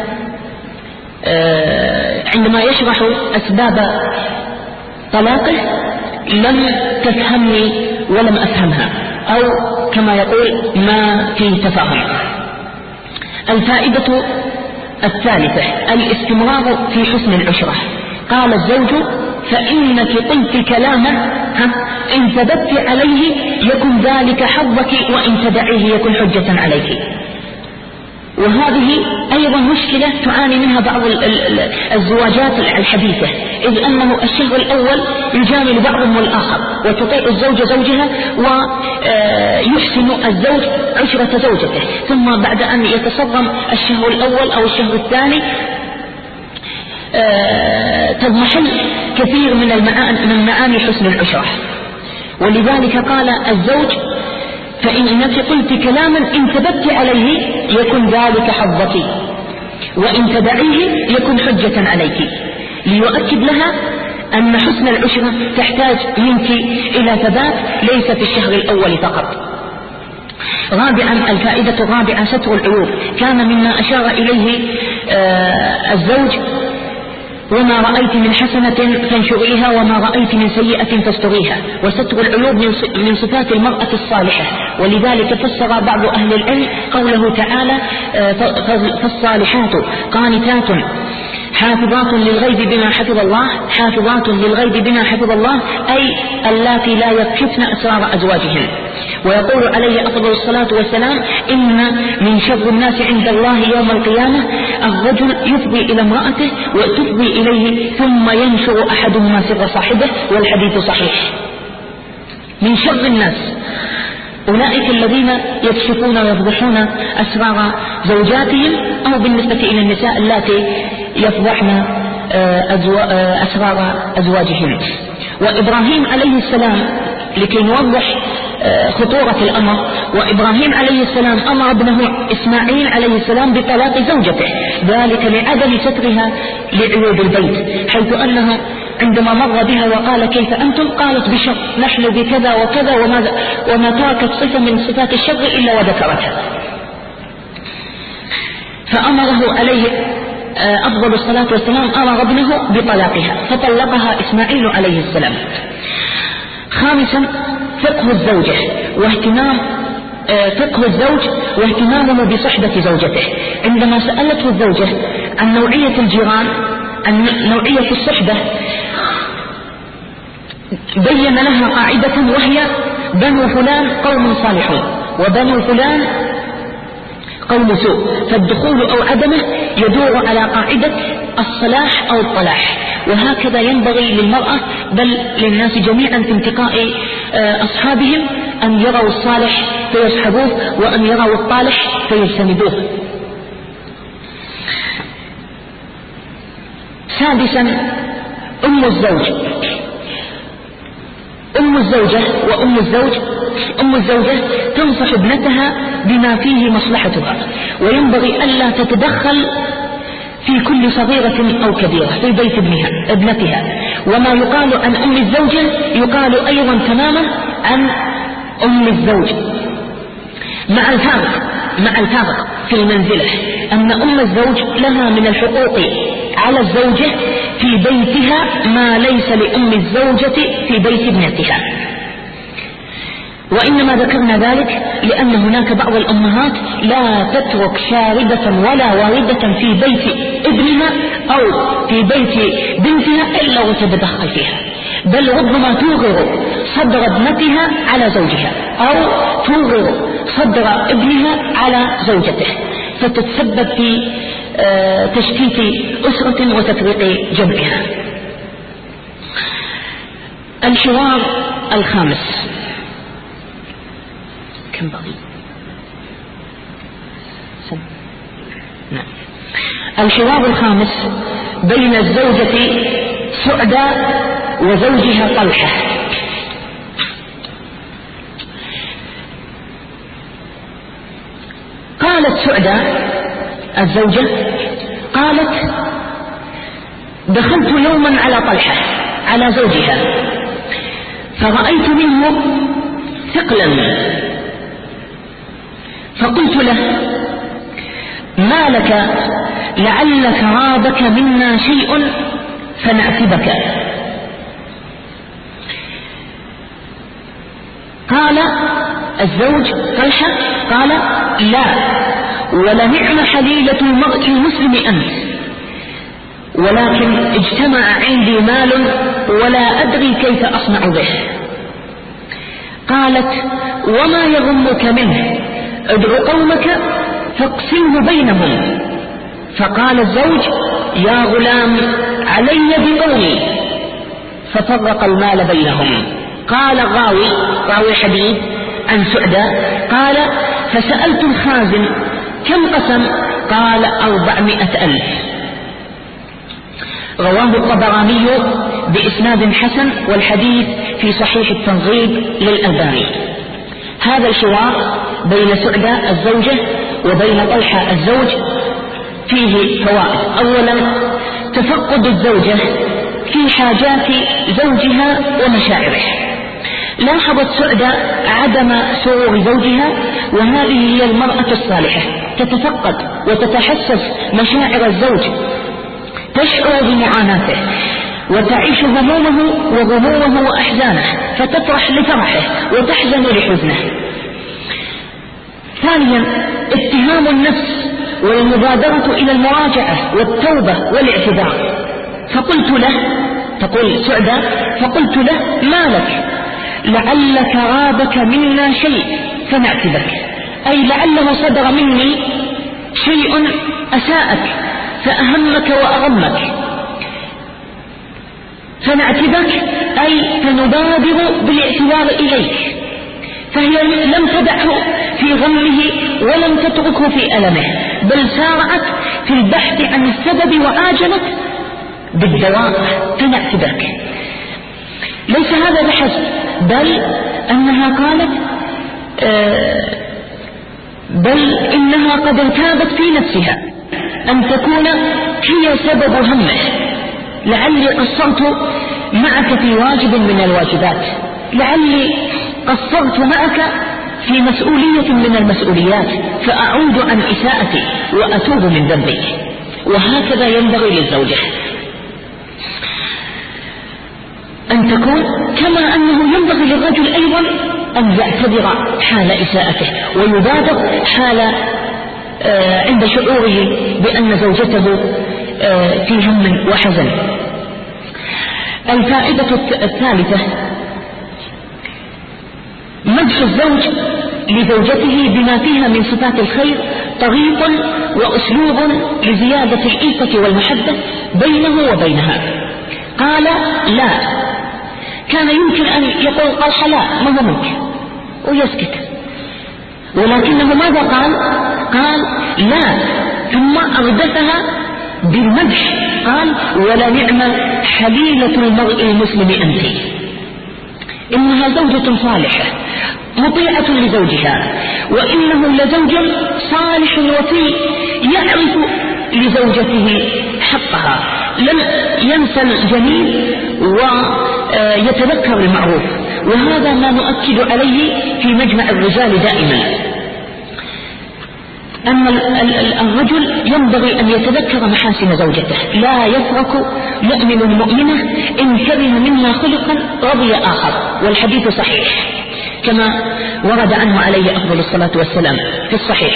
عندما يشرح أسباب طلاقه: لم تفهمني ولم أفهمها، أو كما يقول ما في تفاهم. الفائدة الثالثة الاستمرار في حسن العشرة. قال الزوج: فإنك قلت كلاما إن ثبت عليه يكن ذلك حظك وإن تدعيه يكن حجة عليك. وهذه أيضا مشكلة تعاني منها بعض الزواجات الحديثة، إذ أنه الشهر الأول يجامل بعضهم الآخر وتطيع الزوجة زوجها ويحسن الزوج عشرة زوجته، ثم بعد أن يتصرم الشهر الأول أو الشهر الثاني تضمحل كثير من المعاني من معاني حسن العشرة. ولذلك قال الزوج: فإنك قلت كلاما إن ثبت عليه يكن ذلك حظك وإن تدعيه يكن حجة عليك، ليؤكد لها أن حسن العشرة تحتاج منك إلى ثبات ليس في الشهر الأول فقط. رابعا الفائدة الرابعة ستر العيوب. كان مما أشار إليه آه الزوج: وما رأيت من حسنة فانشريها وما رأيت من سيئة فاستريها. وستر العيوب من صفات المرأة الصالحة، ولذلك فسر بعض أهل العلم قوله تعالى: فالصالحات قانتات حافظات للغيب بما حفظ الله حافظات للغيب بما حفظ الله، أي اللاتي لا يكشفن أسرار أزواجهن. ويقول عليه أفضل الصلاة والسلام: إن من شر الناس عند الله يوم القيامة الرجل يفضي إلى امرأته وتفضي إليه ثم ينشر أحدهما سر صاحبه، والحديث صحيح. من شر الناس أولئك الذين يكشفون ويفضحون أسرار زوجاتهم، أو بالنسبة إلى النساء اللاتي يفضحن أسرار أزواجهم. وإبراهيم عليه السلام لكي نوضح خطورة الأمر، وإبراهيم عليه السلام أمر ابنه إسماعيل عليه السلام بطلاق زوجته، ذلك لعدم سترها لعيوب البيت، حيث أنه عندما مر بها وقال: كيف أنتم؟ قالت: بشر، نحن بكذا وكذا، وما, وما تركت صفة من صفات الشر إلا وذكرتها. فأمره عليه أفضل الصلاة والسلام أمر ابنه بطلاقها، فطلقها إسماعيل عليه السلام. خامسا فقه الزوجة واهتمام فقه الزوج واهتمامه بصحبة زوجته. عندما سألته الزوجة عن نوعية الجيران، عن نوعية الصحبة، بين لها قاعدة وهي: بنو فلان قوم صالحون وبنو فلان قوم سوء، فالدخول أو عدمه يدور على قاعدة الصلاح أو الطلاح. وهكذا ينبغي للمرأة بل للناس جميعا في انتقاء أصحابهم أن يروا الصالح فيصحبوه وأن يروا الطالح فيجتنبوه. سادسا أم الزوج. أم الزوجة وأم الزوج أم الزوجة تنصح ابنتها بما فيه مصلحتها، وينبغي ألا تتدخل في كل صغيرة أو كبيرة في بيت ابنها ابنتها. وما يقال عن أم الزوجة يقال أيضا تماما عن أم الزوج، مع الفارق مع الفارق في المنزلة، أن أم الزوج لها من الحقوق على الزوجة في بيتها ما ليس لأم الزوجة في بيت ابنتها. وإنما ذكرنا ذلك لأن هناك بعض الأمهات لا تترك شاردة ولا واردة في بيت ابنها أو في بيت بنتها إلا وتتدخل فيها، بل ربما توغر صدر ابنتها على زوجها أو توغر صدر ابنها على زوجته، فتتسبب في تشتيت أسرة وتفريق جمعها. الحوار الخامس، كم بقي؟ نعم. الحوار الخامس بين الزوجة سعدى وزوجها طلحة. قالت سعدى الزوجة قالت: دخلت يوما على طلحة على زوجها فرأيت منه ثقلا، فقلت له: ما لك؟ لعلك رابك منا شيء فنعتبك. قال الزوج طلحة قال: لا، ولنعم حليلة المرء المسلم أنت، ولكن اجتمع عندي مال ولا أدري كيف أصنع به. قالت: وما يغمك منه؟ ادع قومك فاقسمه بينهم. فقال الزوج: يا غلام علي بقومي، ففرق المال بينهم. قال الراوي راوي حديث عن سعدى قال: فسألت الخازن كم قسم؟ قال: أربعمائة ألف. رواه الطبراني بإسناد حسن، والحديث في صحيح التنغيب للألباني. هذا الحوار بين سعدى الزوجة وبين طلحة الزوج فيه فوائد. أولا، تفقد الزوجة في حاجات زوجها ومشاعره. لاحظت سعدى عدم سرور زوجها، وهذه هي المرأة الصالحة، تتفقد وتتحسس مشاعر الزوج، تشعر بمعاناته وتعيش همومه وغمومه وأحزانه، فتفرح لفرحه وتحزن لحزنه. ثانيا، اتهام النفس والمبادرة إلى المراجعة والتوبة والاعتذار. فقلت له، تقول سعدى، فقلت له: ما لك؟ لعلك رابك منا شيء فنعتبك، أي لعله صدر مني شيء أساءك فأهمك وأغمك، فنعتبك أي فنبادر بالاعتذار إليك. فهي لم تدعه في غمه ولم تتركه في ألمه، بل سارعت في البحث عن السبب وعاجلت بالدواء فنعتبك. ليس هذا بحسب، بل أنها قالت آه بل إنها قد ارتابت في نفسها أن تكون هي سبب همه. لعلي قصرت معك في واجب من الواجبات، لعلي قصرت معك في مسؤولية من المسؤوليات، فأعود عن إساءتي وأتوب من ذنبي. وهكذا ينبغي للزوجة أن تكون، كما أنه ينبغي للرجل أيضا أن يعتذر حال إساءته ويبادر حال آه عند شعوره بأن زوجته آه في هم وحزن. الفائدة الثالثة، مدح الزوج لزوجته بما فيها من صفات الخير طريق وأسلوب لزيادة الإلفة والمحبة بينه وبينها. قال: لا، كان يمكن أن يقول طلحة لا ما هو ممكن ويسكت، ولكنه ماذا قال؟ قال لا، ثم أردفها بالمدح، قال: ولنعم حليلة المرء المسلم أنت، إنها زوجة صالحة مطيعة لزوجها، وإنه لزوج صالح وفي يعرف لزوجته حقها، لم ينسى الجميل ويتذكر المعروف. وهذا ما نؤكد عليه في مجمع الرجال دائما، أن الرجل ينبغي أن يتذكر محاسن زوجته. لا يفرق مؤمن مؤمنة إن كره منها خلقا رضي آخر، والحديث صحيح. كما ورد عنه عليه أفضل الصلاة والسلام في الصحيح.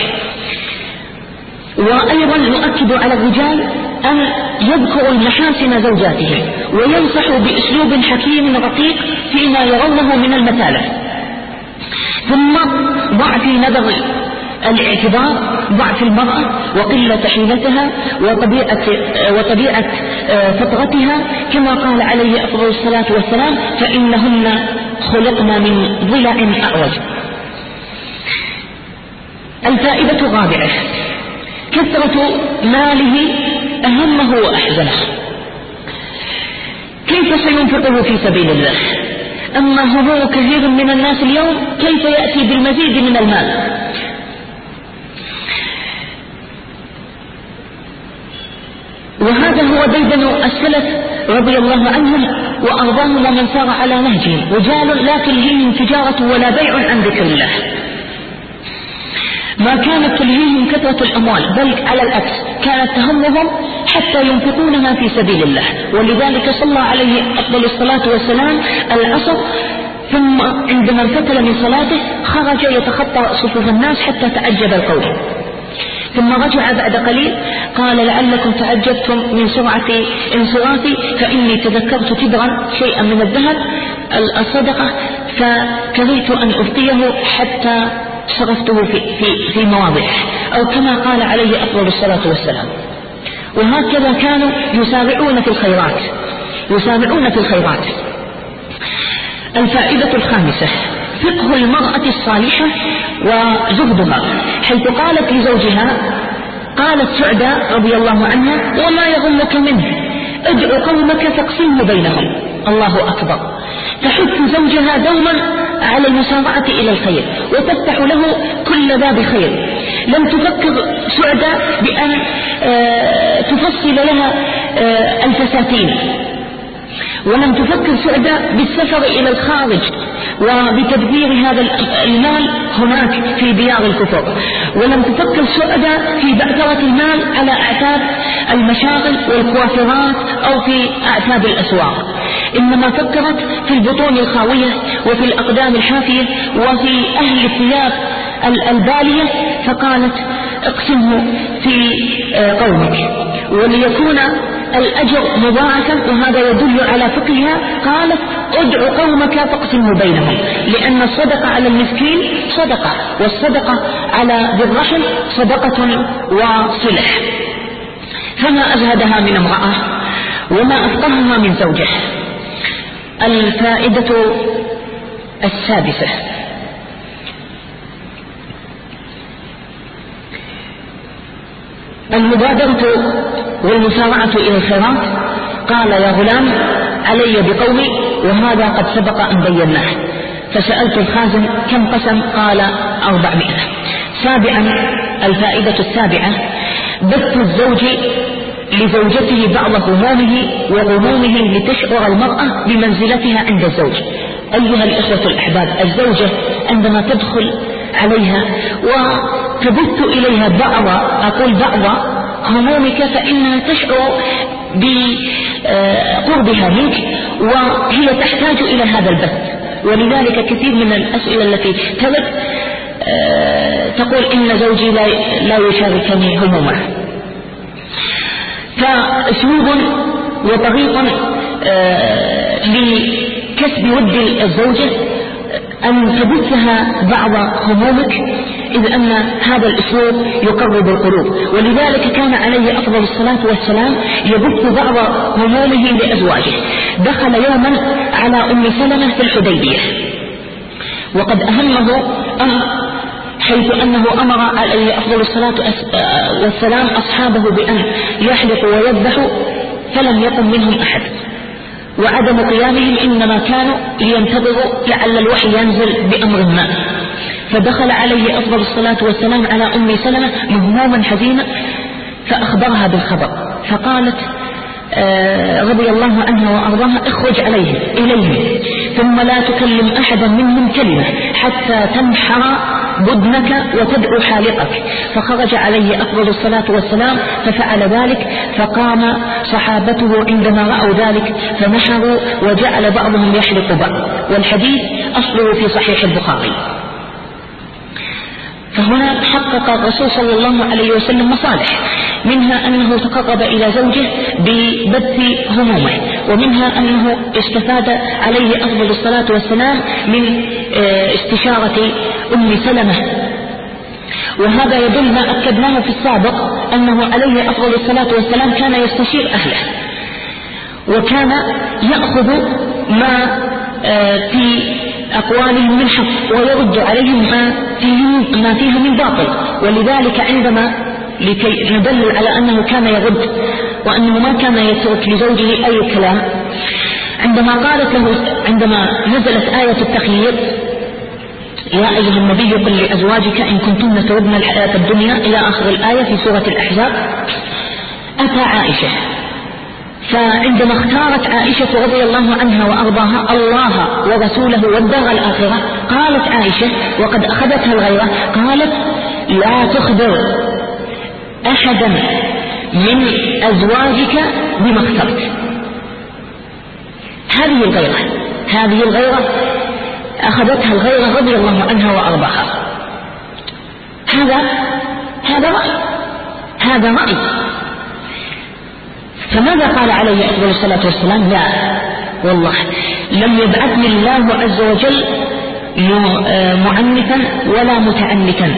وأيضا نؤكد على الرجال أن يذكروا المحاسن زوجاتهم وينصحوا بأسلوب حكيم رقيق فيما يرونه من المثالة. ثم ضع في نظر الاعتبار ضعف المرأة وقلة حيلتها وطبيعة, وطبيعة فطرتها، كما قال عليه أفضل الصلاة والسلام: فإنهن خلقنا من ضلع أعوج. الفائدة الرابعة: كثرة ماله أهمه وأحزنه. كيف سينفقه في سبيل الله؟ أما هو كثير من الناس اليوم كيف يأتي بالمزيد من المال؟ وهذا هو ديدن السلف رضي الله عنهم وأرضاهم ومن سار على نهجهم، رجال لا تلهيهم تجارة ولا بيع عن ذكر الله. ما كانت تلهيهم كثرة الأموال، بل على العكس كانت تهمهم حتى ينفقونها في سبيل الله. ولذلك صلى عليه أفضل الصلاة والسلام العصر، ثم عندما انفتل من صلاته خرج يتخطى صفوف الناس حتى تعجب القوم، ثم رجع بعد قليل قال: لعلكم تعجبتم من سرعة انصرافي، فإني تذكرت تبرا شيئا من الذهب الصدقة فكرهت أن أبقيه حتى صرفته في, في, في مواضع، أو كما قال عليه أفضل الصلاة والسلام. وهكذا كانوا يسارعون في الخيرات يسارعون في الخيرات. الفائدة الخامسة: فقه المرأة الصالحة وزهدها، حيث قالت لزوجها، قالت سعدة رضي الله عنها: وما يغمك منه؟ ادع قومك فاقسمه بينهم. الله أكبر. تحث زوجها دوما على المسارعة إلى الخير وتفتح له كل باب خير. لم تفكر سعدة بأن تفصل لها الفساتين، ولم تفكر سعدة بالسفر إلى الخارج وبتدبير هذا المال هناك في ديار الكفر، ولم تفكر سعدة في بعثرة المال على أعتاب المشاغل والكوافرات أو في أعتاب الأسواق، إنما فكرت في البطون الخاوية وفي الأقدام الحافية وفي أهل الثياب البالية، فقالت: اقسمه في قومك وليكون الأجر مضاعفا. وهذا يدل على فقهها. قالت: ادع قومك فاقسمه بينهم، لأن الصدقة على المسكين صدقة، والصدقة على ذي الرحم صدقة وصلح. فما أزهدها من امرأة وما أفقهها من زوجه. الفائدة السادسة: المبادرة والمسارعة إلى الخيرات. قال: يا غلام علي بقومي، وهذا قد سبق أن بيناه. فسألت الخازن: كم قسم؟ قال: أربعمائة. سابعا: الفائدة السابعة: بث الزوج لزوجته بعض همومه وغمومه لتشعر المرأة بمنزلتها عند الزوج. أيها الإخوة الأحباب، الزوجة عندما تدخل عليها وتبث إليها بعض أقول بعض همومك فإنها تشعر بقربها منك، وهي تحتاج إلى هذا البث. ولذلك كثير من الأسئلة التي ترد تقول: إن زوجي لا يشاركني همومه. فأسلوب وطريق لكسب ود الزوجة أن تبثها بعض همومك، إذ أن هذا الأسلوب يقرب القلوب. ولذلك كان عليه أفضل الصلاة والسلام يبث بعض همومه لأزواجه. دخل يوما على أم سلمة في الحديبية وقد أهمه أمر، حيث أنه أمر عليه أفضل الصلاة والسلام أصحابه بأن يحلقوا ويذبحوا، فلم يقم منهم أحد، وعدم قيامهم إنما كانوا لينتظروا لعل الوحي ينزل بأمر ما. فدخل عليه أفضل الصلاة والسلام على أم سلمة مهموما حزينا، فأخبرها بالخبر، فقالت آه رضي الله عنها وأرضاها: اخرج عليهم إليهم ثم لا تكلم أحدا منهم كلمة حتى تنحر بدنك وتدعو حالقك. فخرج عليه أفضل الصلاة والسلام ففعل ذلك، فقام صحابته عندما رأوا ذلك فنحروا وجعل بعضهم يحلق بعض. والحديث أصله في صحيح البخاري. فهنا حقق الرسول صلى الله عليه وسلم مصالح، منها أنه تقرب إلى زوجه ببث همومه، ومنها أنه استفاد عليه أفضل الصلاة والسلام من استشارة أم سلمة، وهذا يدل ما أكدناه في السابق أنه عليه أفضل الصلاة والسلام كان يستشير أهله، وكان يأخذ ما في أقوالهم من حق ويرد عليهم ما فيه ما فيه من باطل. ولذلك عندما لكي ندل على أنه كان يرد وأنه ما كان يترك لزوجه أي كلام، عندما قالت له عندما نزلت آية التخيير يا أيها النبي قل لأزواجك إن كنتن تردن الحياة الدنيا إلى آخر الآية في سورة الأحزاب، أتى عائشة، فعندما اختارت عائشة رضي الله عنها وأرضاها الله ورسوله والدار الآخرة، قالت عائشة وقد أخذتها الغيرة، قالت لا تخبر أحدا من أزواجك بما اخترت. هذه الغيرة هذه الغيرة أخذتها الغيرة رضي الله عنها وأرضاها. هذا هذا رأي هذا رأي فماذا قال عليه أفضل الصلاة والسلام؟ لا والله لم يبعثني الله عز وجل معنفا ولا متعنتا،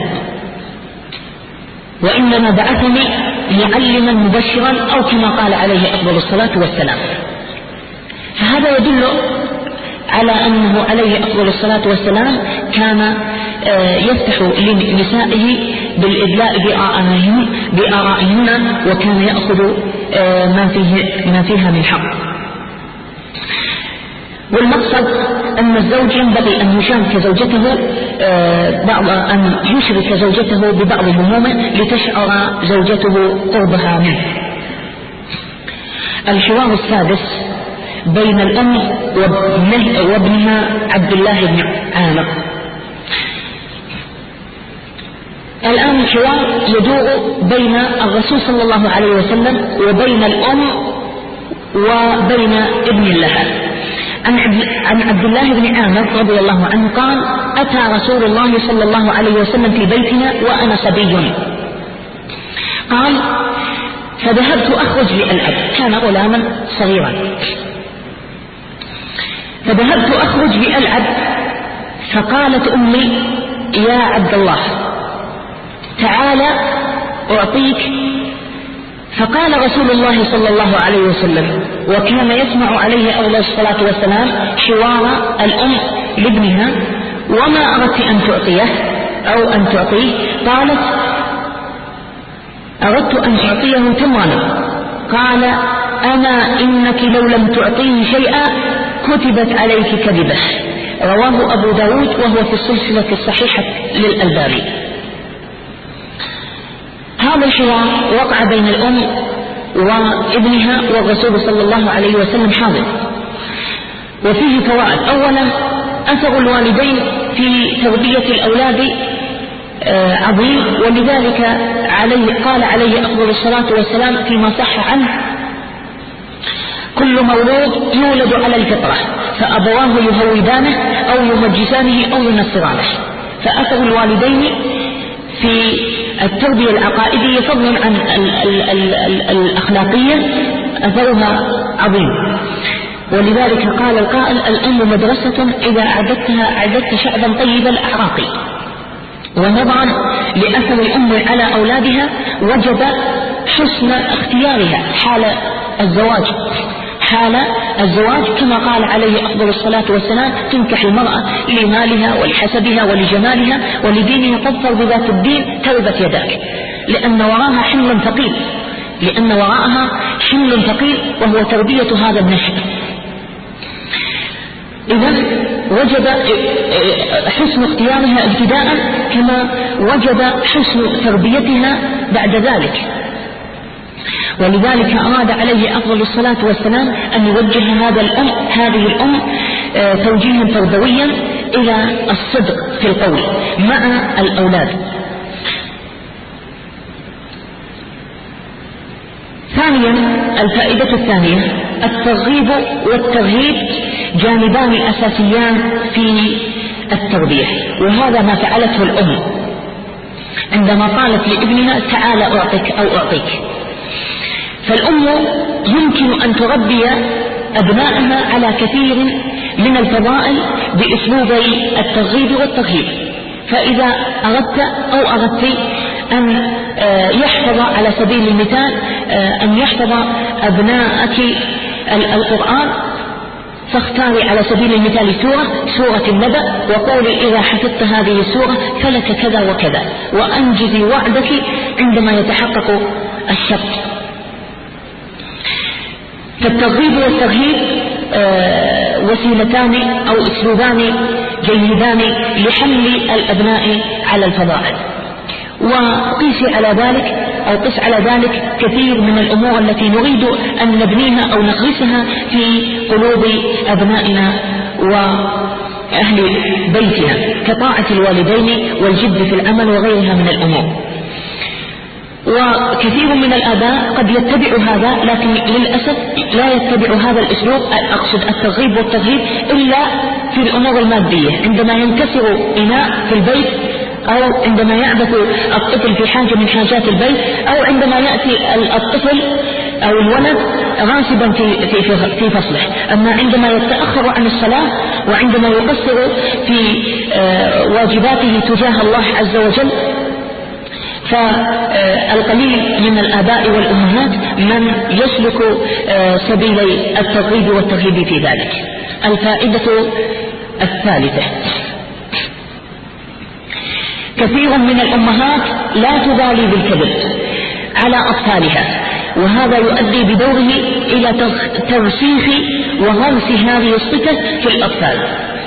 وإنما بعثني معلما مبشرا، أو كما قال عليه أفضل الصلاة والسلام. فهذا يدل على أنه عليه أفضل الصلاة والسلام كان يفتح لنسائه بالإدلاء بآرائهن، وكان يأخذ ما فيه ما فيها من حق. والمقصد أن الزوج ينبغي أن يشارك زوجته بعض أن يشرك زوجته ببعض همومه لتشعر زوجته قربها منه. الحوار السادس بين الأم وابنها عبد الله بن عامر. الآن الحوار يدور بين الرسول صلى الله عليه وسلم وبين الأم وبين ابن لها. عن عبد الله بن عامر رضي الله عنه قال أتى رسول الله صلى الله عليه وسلم في بيتنا وأنا صبي، قال فذهبت أخرج لألعب، كان غلاما صغيرا، فذهبت أخرج لألعب، فقالت أمي يا عبد الله تعال أعطيك، فقال رسول الله صلى الله عليه وسلم وكان يسمع عليه أولى الصلاة والسلام حوار الأم لابنها وما أردت أن تعطيه أو أن تعطيه؟ قالت أردت أن أعطيه تمرا. قال أنا إنك لو لم تعطيه شيئا كتبت عليك كذبة. رواه أبو داود وهو في السلسلة الصحيحة للألباني. هذا الحوار وقع بين الأم وابنها والرسول صلى الله عليه وسلم حاضر، وفيه فوائد. أولا أثر الوالدين في تربية الأولاد عظيم، ولذلك عليه قال عليه أفضل الصلاة والسلام فيما صح عنه كل مولود يولد على الفطرة فأبواه يهودانه أو يمجسانه أو ينصرانه. فأثر الوالدين في التربية العقائدية فضلا عن ال ال ال ال الأخلاقية أثرها عظيم. ولذلك قال القائل الأم مدرسة إذا أعددتها أعددت شعبا طيب الأعراق. ونظرا لأثر الأم على أولادها وجب حسن اختيارها حال الزواج حال الزواج كما قال عليه أفضل الصلاة والسلام تنكح المرأة لمالها ولحسبها ولجمالها ولدينها فاظفر بذات الدين تربت يداك، لأن وراءها حمل ثقيل لأن وراءها حمل ثقيل وهو تربية هذا النشء. إذن وجب حسن اختيارها ابتداء كما وجب حسن تربيتها بعد ذلك. ولذلك أراد عليه أفضل الصلاة والسلام أن يوجه هذا الأم هذه الأم توجيها تربويا إلى الصدق في القول مع الأولاد. ثانيا الفائدة الثانية الترغيب والترهيب جانبان أساسيان في التربية، وهذا ما فعلته الأم عندما قالت لابنها تعال أعطيك أو أعطيك. فالأم يمكن أن تربي أبنائها على كثير من الفضائل بأسلوبي الترغيب والترهيب. فإذا أردت أو أردت أن يحفظ على سبيل المثال أن يحفظ أبنائك القرآن، فاختاري على سبيل المثال سورة سورة النبأ وقولي إذا حفظت هذه السورة فلك كذا وكذا، وأنجزي وعدك عندما يتحقق الشرط. فالترغيب والترهيب وسيلتان أو أسلوبان جيدان لحمل الأبناء على الفضائل. وقيس على ذلك أو قس على ذلك كثير من الأمور التي نريد أن نبنيها أو نغرسها في قلوب أبنائنا وأهل بيتنا كطاعة الوالدين والجد في العمل وغيرها من الأمور. وكثير من الآباء قد يتبع هذا، لكن للأسف لا يتبع هذا الأسلوب، أقصد الترغيب والترهيب، إلا في الأمور المادية. عندما ينكسر إناء في البيت، أو عندما يعبث الطفل في حاجة من حاجات البيت، أو عندما يأتي الطفل أو الولد غاصبا في, في, في فصله. أما عندما يتأخر عن الصلاة وعندما يقصر في واجباته تجاه الله عز وجل، فالقليل من الآباء والأمهات من يسلك سبيل الترغيب والترهيب في ذلك. الفائدة الثالثة: كثير من الأمهات لا تبالي بالكذب على أطفالها، وهذا يؤدي بدوره إلى ترسيخ وغرس هذه الصفة في الأطفال.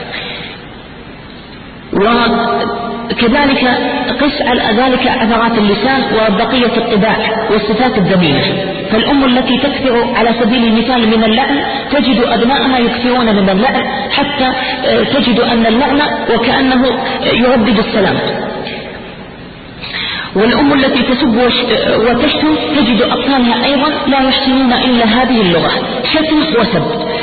وكذلك قس على ذلك عثرات اللسان وبقية الطباع والصفات الذميمة. فالأم التي تكثر على سبيل المثال من اللعن تجد أبنائها يكثرون من اللعن، حتى تجد أن اللعن وكأنه يردد السلام. والأم التي تسب وتشتم تجد أطفالها أيضا لا يحسنون إلا هذه اللغة، شتم وسب.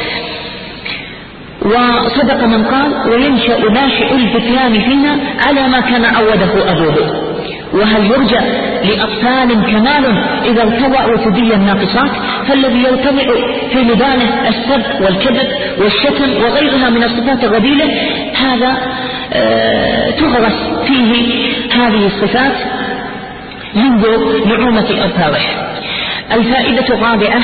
وصدق من قال: وينشأ ناشئ الفتيان فينا على ما كان عوده أبوه. وهل يرجى لأطفال كمال إذا ارتضعوا ثدي الناقصات؟ فالذي يرتضع في لبانه السب والكذب والشتم وغيرها من الصفات الرذيلة هذا آه تغرس فيه هذه الصفات منذ نعومة أظفاره. الفائدة الرابعة: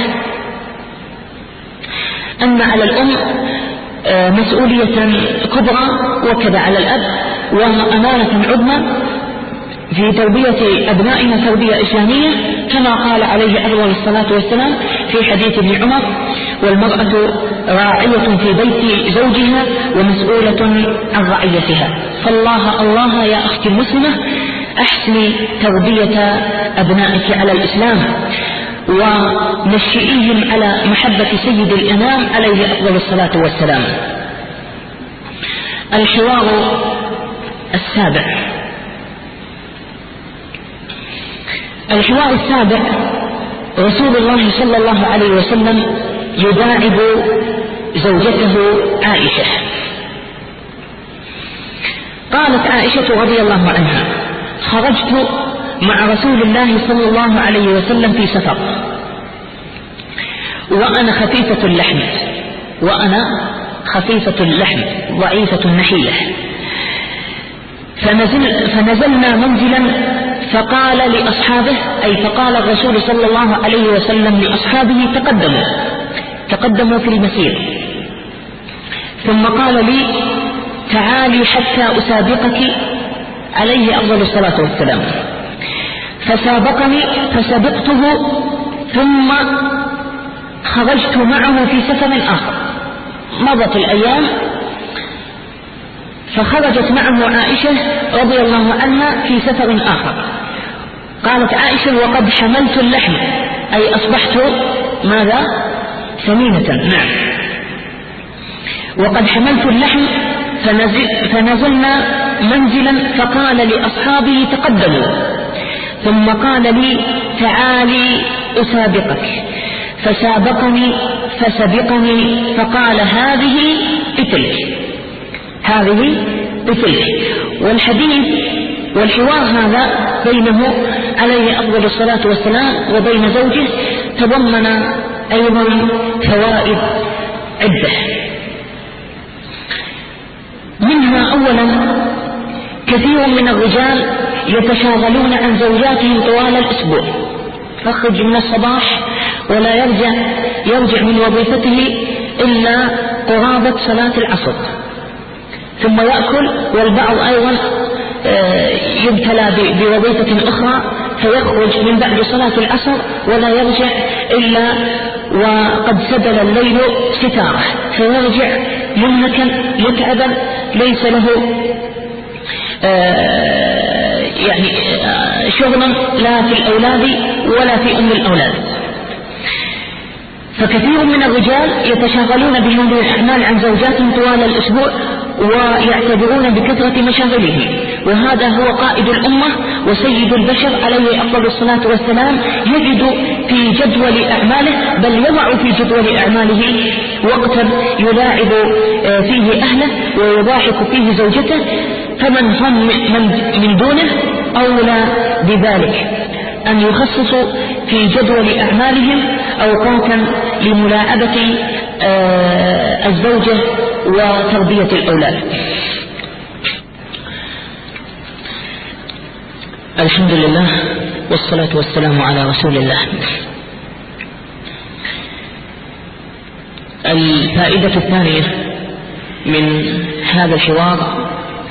أن على الأم مسؤولية كبرى وكذا على الأب، وأمانة عظمى في تربية أبنائها تربية إسلامية، كما قال عليه أفضل الصلاة والسلام في حديث ابن عمر: والمرأة راعية في بيت زوجها ومسؤولة عن رعيتها. فالله الله يا أختي المسلمة، أحسني تربية أبنائك على الإسلام، ونشئيهم على محبة سيد الأنام عليه أفضل الصلاة والسلام. الحوار السابع: الحوار السابع رسول الله صلى الله عليه وسلم يداعب زوجته عائشة. قالت عائشة رضي الله عنها: خرجت مع رسول الله صلى الله عليه وسلم في سفر وأنا خفيفة اللحم وأنا خفيفة اللحم ضعيفة النحية، فنزل فنزلنا منزلا فقال لأصحابه، أي فقال الرسول صلى الله عليه وسلم لأصحابه: تقدموا تقدموا في المسير. ثم قال لي: تعالي حتى أسابقك عليه أفضل الصلاة والسلام. فسابقني فسبقته، ثم خرجت معه في سفر آخر. مضت الأيام فخرجت معه عائشة رضي الله عنها في سفر آخر. قالت عائشة: وقد حملت اللحم، أي أصبحت ماذا؟ سمينة. نعم. وقد حملت اللحم فنزل فنزلنا منزلا فقال لأصحابه: تقدموا. ثم قال لي: تعالي أسابقك. فسابقني فسبقني فقال: هذه بتلك هذه بتلك. والحديث والحوار هذا بينه عليه أفضل الصلاة والسلام وبين زوجه تضمن أيضا فوائد عدة، منها أولا كثير من الرجال يتشاغلون عن زوجاتهم طوال الأسبوع، يخرج من الصباح ولا يرجع يرجع من وظيفته إلا قرابة صلاة العصر، ثم يأكل، والبعض أيضا يبتلى بوظيفة أخرى فيخرج من بعد صلاة العصر ولا يرجع إلا وقد سدل الليل ستاره، فيرجع منهكا متعبا ليس له يعني شغلا لا في الأولاد ولا في أم الأولاد. فكثير من الرجال يتشاغلون بهذه الأعمال عن زوجاتهم طوال الأسبوع ويعتبرون بكثرة مشاغلهم، وهذا هو قائد الأمة وسيد البشر عليه أفضل الصلاة والسلام، يجد في جدول أعماله بل يضع في جدول أعماله وقتا يلاعب فيه أهله ويضاحك فيه زوجته، فمن هم من دونه أولى بذلك أن يخصصوا في جدول أعمالهم أوقاتا لملاعبة الزوجة وتربية الأولاد. الحمد لله والصلاة والسلام على رسول الله. الفائدة الثانية من هذا الحوار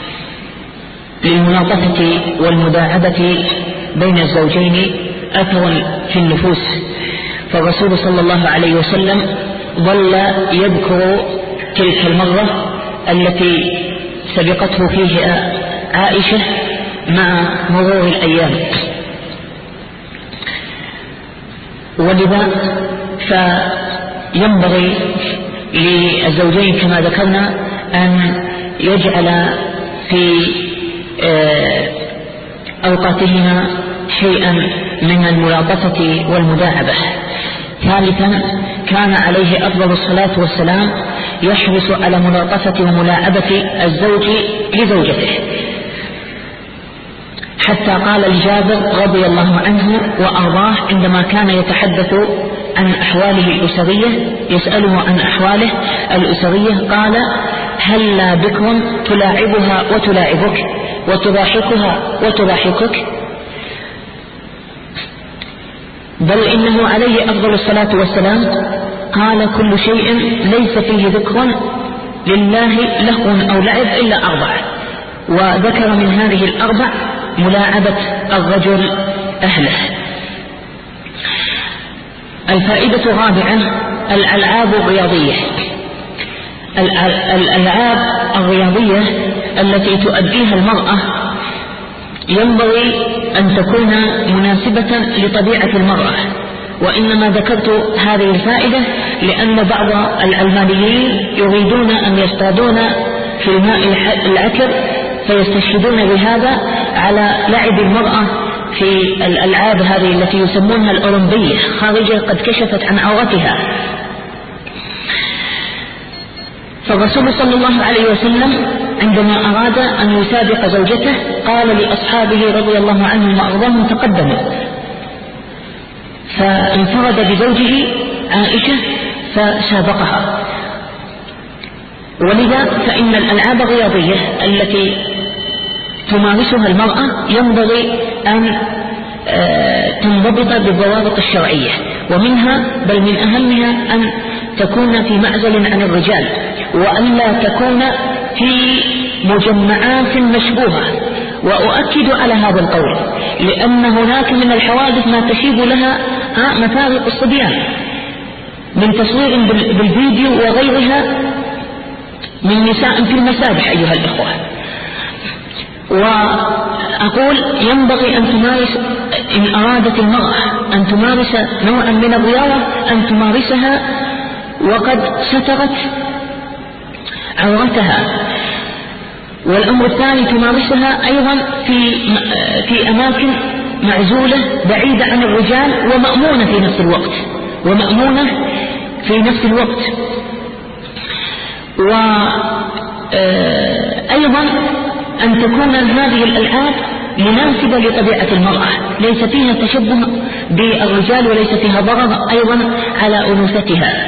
للملاطفة والمداعبة بين الزوجين أثر في النفوس، فالرسول صلى الله عليه وسلم ظل يذكر تلك المرة التي سبقته فيها عائشة مع مرور الأيام، ولذا فينبغي للزوجين كما ذكرنا أن يجعل في أوقاتهما شيئا من الملاطفة والمداعبة. ثالثا كان عليه أفضل الصلاة والسلام يحرص على ملاطفة وملاعبة الزوج لزوجته، حتى قال لجابر رضي الله عنه وأرضاه عندما كان يتحدث عن أحواله الأسرية يسأله عن أحواله الأسرية قال: هل بكر تلاعبها وتلاعبك وتضاحكها وتضاحكك؟ بل إنه عليه أفضل الصلاة والسلام قال: كل شيء ليس فيه ذكر لله لهو أو لعب إلا أربع، وذكر من هذه الأربع ملاعبة الرجل أهله. الفائدة الرابعة الألعاب الرياضية. الألعاب الرياضية التي تؤديها المرأة ينبغي أن تكون مناسبة لطبيعة المرأة، وإنما ذكرت هذه الفائدة لأن بعض العلمانيين يريدون أن يصطادون في الماء العكر فيستشهدون بهذا على لعب المرأة في الألعاب هذه التي يسمونها الأولمبية خارجة قد كشفت عن عورتها. فالرسول صلى الله عليه وسلم عندما أراد أن يسابق زوجته قال لأصحابه رضي الله عنهم وأرضاهم: تقدموا. فانفرد بزوجه عائشة فسابقها. ولذا فإن الألعاب الرياضية التي تمارسها المرأة ينبغي أن تنضبط بالضوابط الشرعية، ومنها بل من أهمها أن تكون في معزل عن الرجال، وأن لا تكون في مجمعات مشبوهة. وأؤكد على هذا القول لأن هناك من الحوادث ما تشيب لها مفارق الصبيان من تصوير بالفيديو وغيرها من نساء في المسابح أيها الإخوة. وأقول ينبغي أن تمارس إن أرادت المرأة أن تمارس نوعا من الرياضة أن تمارسها وقد سترت عورتها. والأمر الثاني تمارسها أيضا في في أماكن معزولة بعيدة عن الرجال ومأمونة في نفس الوقت ومأمونة في نفس الوقت. وأيضا أن تكون هذه الألعاب مناسبة لطبيعة المرأة، ليس فيها تشبه بالرجال وليس فيها ضرر أيضا على أنوثتها.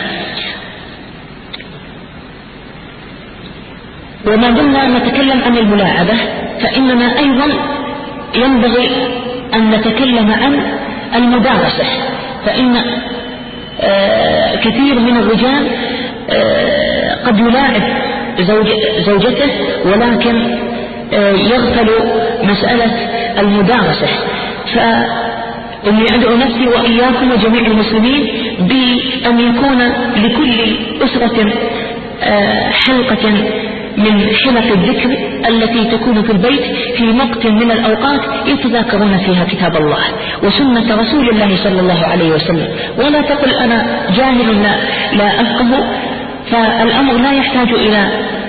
وما دمنا نتكلم عن الملاعبة فإننا أيضا ينبغي أن نتكلم عن المدارسة، فإن آه كثير من الرجال آه قد يلاعب زوج زوجته ولكن آه يغفل مسألة المدارسة. فإني أدعو نفسي وإياكم وجميع المسلمين بأن يكون لكل أسرة آه حلقة من حلق الذكر التي تكون في البيت في وقت من الأوقات يتذاكرون فيها كتاب الله وسنة رسول الله صلى الله عليه وسلم. ولا تقل أنا جاهل لا, لا أفقه، فالأمر لا يحتاج إلى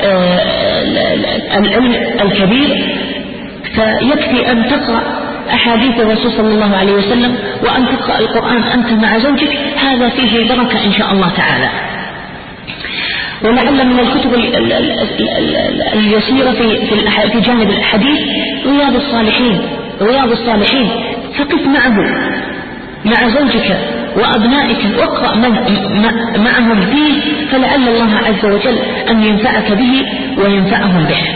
العلم الكبير، فيكفي أن تقرأ أحاديث الرسول صلى الله عليه وسلم وأن تقرأ القرآن أنت مع زوجك، هذا فيه بركة إن شاء الله تعالى. ولعل من الكتب اليسيرة في في جانب الحديث رياض الصالحين رياض الصالحين فقف معه مع زوجك وأبنائك واقرأ معهم فيه، فلعل الله عز وجل أن ينفعك به وينفعهم به.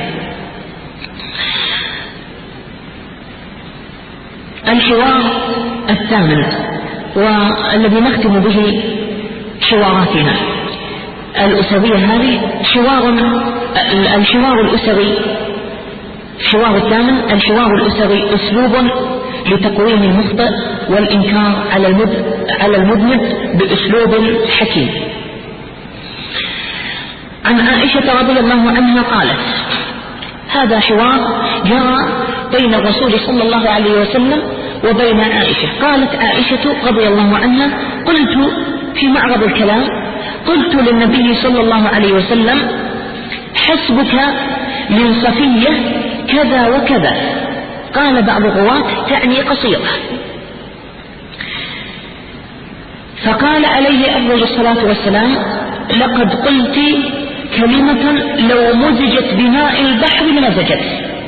الحوار الثامن والذي نختم به حواراتنا الأسرية هذه حوار الحوار الأسري. الحوار الثامن الحوار الأسري أسلوب لتقويم المخطئ والإنكار على على المذنب بأسلوب حكيم. عن عائشة رضي الله عنها قالت: هذا حوار جرى بين الرسول صلى الله عليه وسلم وبين عائشة. قالت عائشة رضي الله عنها: قلت في معرض الكلام قلت للنبي صلى الله عليه وسلم: حسبك من صفية كذا وكذا. قال بعض الرواة تعني قصيرة. فقال عليه أفضل الصلاة والسلام: لقد قلت كلمة لو مزجت بماء البحر لمزجت.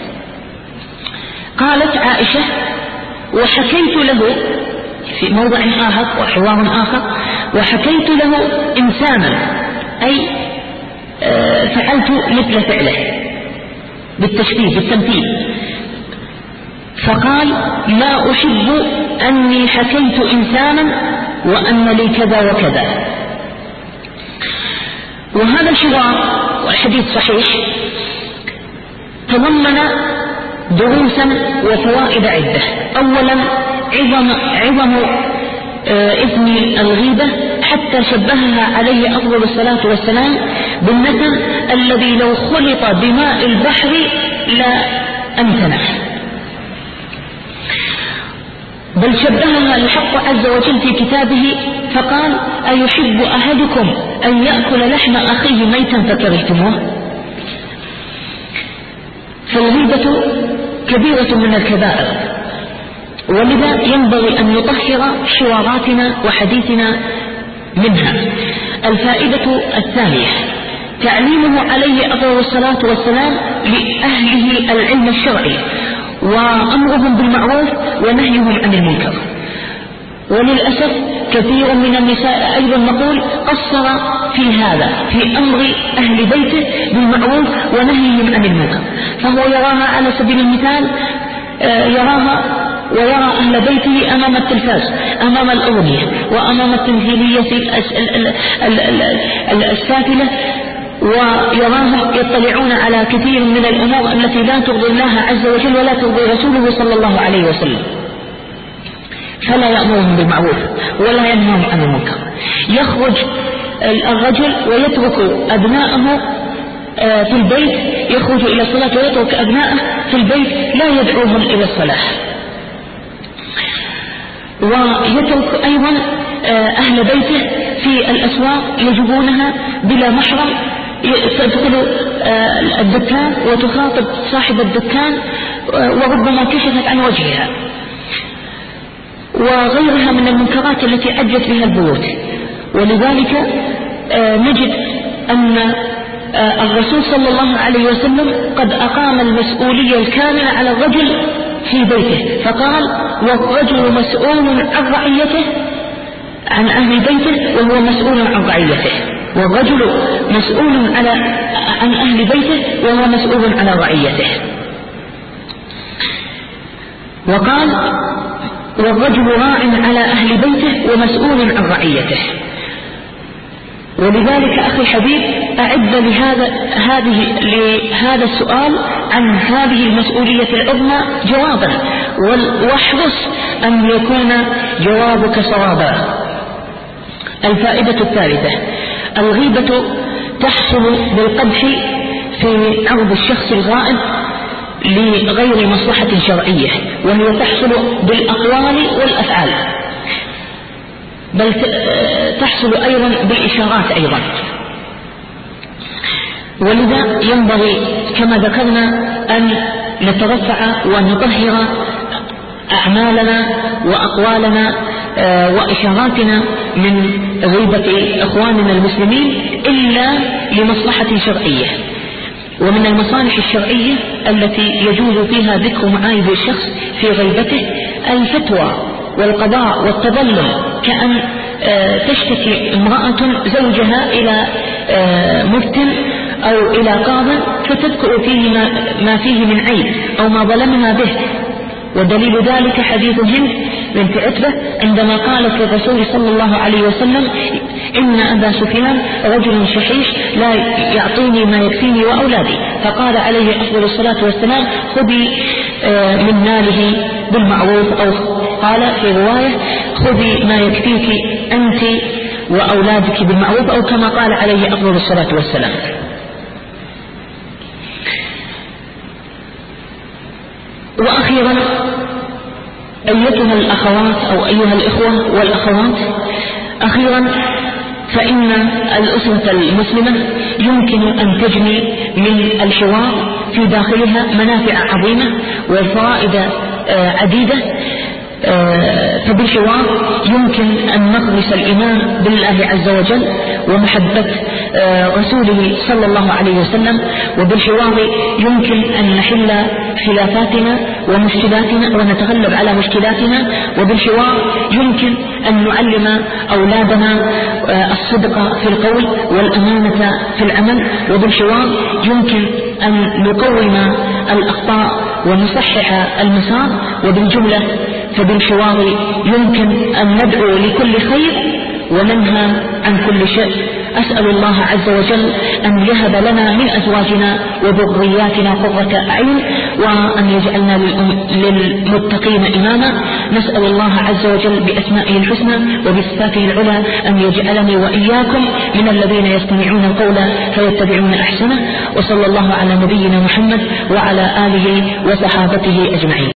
قالت عائشة: وحكيت له في موضع آخر وحوار آخر وحكيت له إنسانا، أي فعلت مثل فعله بالتشبيه بالتمثيل. فقال: لا أحب أني حكيت إنسانا وأن لي كذا وكذا. وهذا الحوار والحديث صحيح تضمن دروسا وفوائد عدة. أولا عظم, عظم إثم الغيبة حتى شبهها عليه أفضل الصلاة والسلام بالنتن الذي لو خلط بماء البحر لا أمتنع، بل شبهها الحق عز وجل في كتابه فقال: أيحب أحدكم أن يأكل لحم أخيه ميتا فكرهتموه؟ فالغيبة كبيرة من الكبائر، ولذا ينبغي أن نطهر حواراتنا وحديثنا منها. الفائدة الثانية تعليمه عليه أفضل الصلاة والسلام لأهله العلم الشرعي وأمرهم بالمعروف ونهيهم عن المنكر. وللأسف كثير من النساء أيضا نقول قصر في هذا في أمر أهل بيته بالمعروف ونهيهم عن المنكر، فهو يراها على سبيل المثال يراها ويرى أهل بيته أمام التلفاز أمام الأغنية وأمام التمثيلية السافلة، ويراهم يطلعون على كثير من الأمور التي لا ترضي الله عز وجل ولا ترضي رسوله صلى الله عليه وسلم، فلا يأمرهم بالمعروف ولا ينهاهم عن المنكر. يخرج الرجل ويترك أبناءه في البيت، يخرج إلى الصلاة ويترك أبناءه في البيت لا يدعوهم إلى الصلاة. ويترك أيضا أهل بيته في الأسواق يجبونها بلا محرم، تدخل الدكان وتخاطب صاحب الدكان وربما كشفت عن وجهها، وغيرها من المنكرات التي عجت بها البيوت. ولذلك نجد أن الرسول صلى الله عليه وسلم قد أقام المسؤولية الكاملة على الرجل في بيته، فقال: والرجل مسؤول عن رعيته، عن أهل بيته، وهو مسؤول عن رعيته. والرجل مسؤول على عن أهل بيته وهو مسؤول على رعيته. وقال: والرجل راع على أهل بيته ومسؤول عن رعيته. ولذلك أخي الحبيب أعد لهذا هذه لهذا السؤال عن هذه المسؤولية العظمى جوابا، واحرص أن يكون جوابك صوابا. الفائدة الثالثة: الغيبة تحصل بالقدح في عرض الشخص الغائب لغير مصلحة شرعية، وهي تحصل بالأقوال والأفعال، بل تحصل أيضا بالإشارات أيضا. ولذا ينبغي كما ذكرنا أن نترفع ونطهر أعمالنا وأقوالنا وإشاراتنا من غيبة إخواننا المسلمين إلا لمصلحة شرعية. ومن المصالح الشرعية التي يجوز فيها ذكر معايب الشخص في غيبته الفتوى والقضاء والتظلم، كأن تشتكي امرأة زوجها إلى مفتن أو إلى قاض فتذكر فيه ما فيه من عيب أو ما ظلمها به. ودليل ذلك حديث هند بنت عتبة عندما قالت للرسول صلى الله عليه وسلم: إن أبا سفيان رجل شحيح لا يعطيني ما يكفيني وأولادي. فقال عليه أفضل الصلاة والسلام: خذي من ماله بالمعروف، أو قال في رواية: خذي ما يكفيك أنت وأولادك بالمعروف، أو كما قال عليه أفضل الصلاة والسلام. وأخيرا أيتها الأخوات أو أيها الإخوة والأخوات، أخيرا فإن الأسرة المسلمة يمكن أن تجني من الحوار في داخلها منافع عظيمة وفوائد عديدة. فبالحوار يمكن أن نغرس الإيمان بالله عز وجل ومحبة رسوله صلى الله عليه وسلم. وبالحوار يمكن أن نحل خلافاتنا ومشكلاتنا ونتغلب على مشكلاتنا. وبالحوار يمكن أن نعلم أولادنا الصدق في القول والأمانة في العمل. وبالحوار يمكن أن نقوم الأخطاء ونصحح المسار. وبالجملة فبالحوار يمكن أن ندعو لكل خير وننهى عن كل شر. أسأل الله عز وجل أن يهب لنا من أزواجنا وذرياتنا قرة أعين، وأن يجعلنا للمتقين إماما. نسأل الله عز وجل بأسمائه الحسنى وبصفاته العلى أن يجعلني وإياكم من الذين يستمعون القول فيتبعون أحسنه. وصلى الله على نبينا محمد وعلى آله وصحابته أجمعين.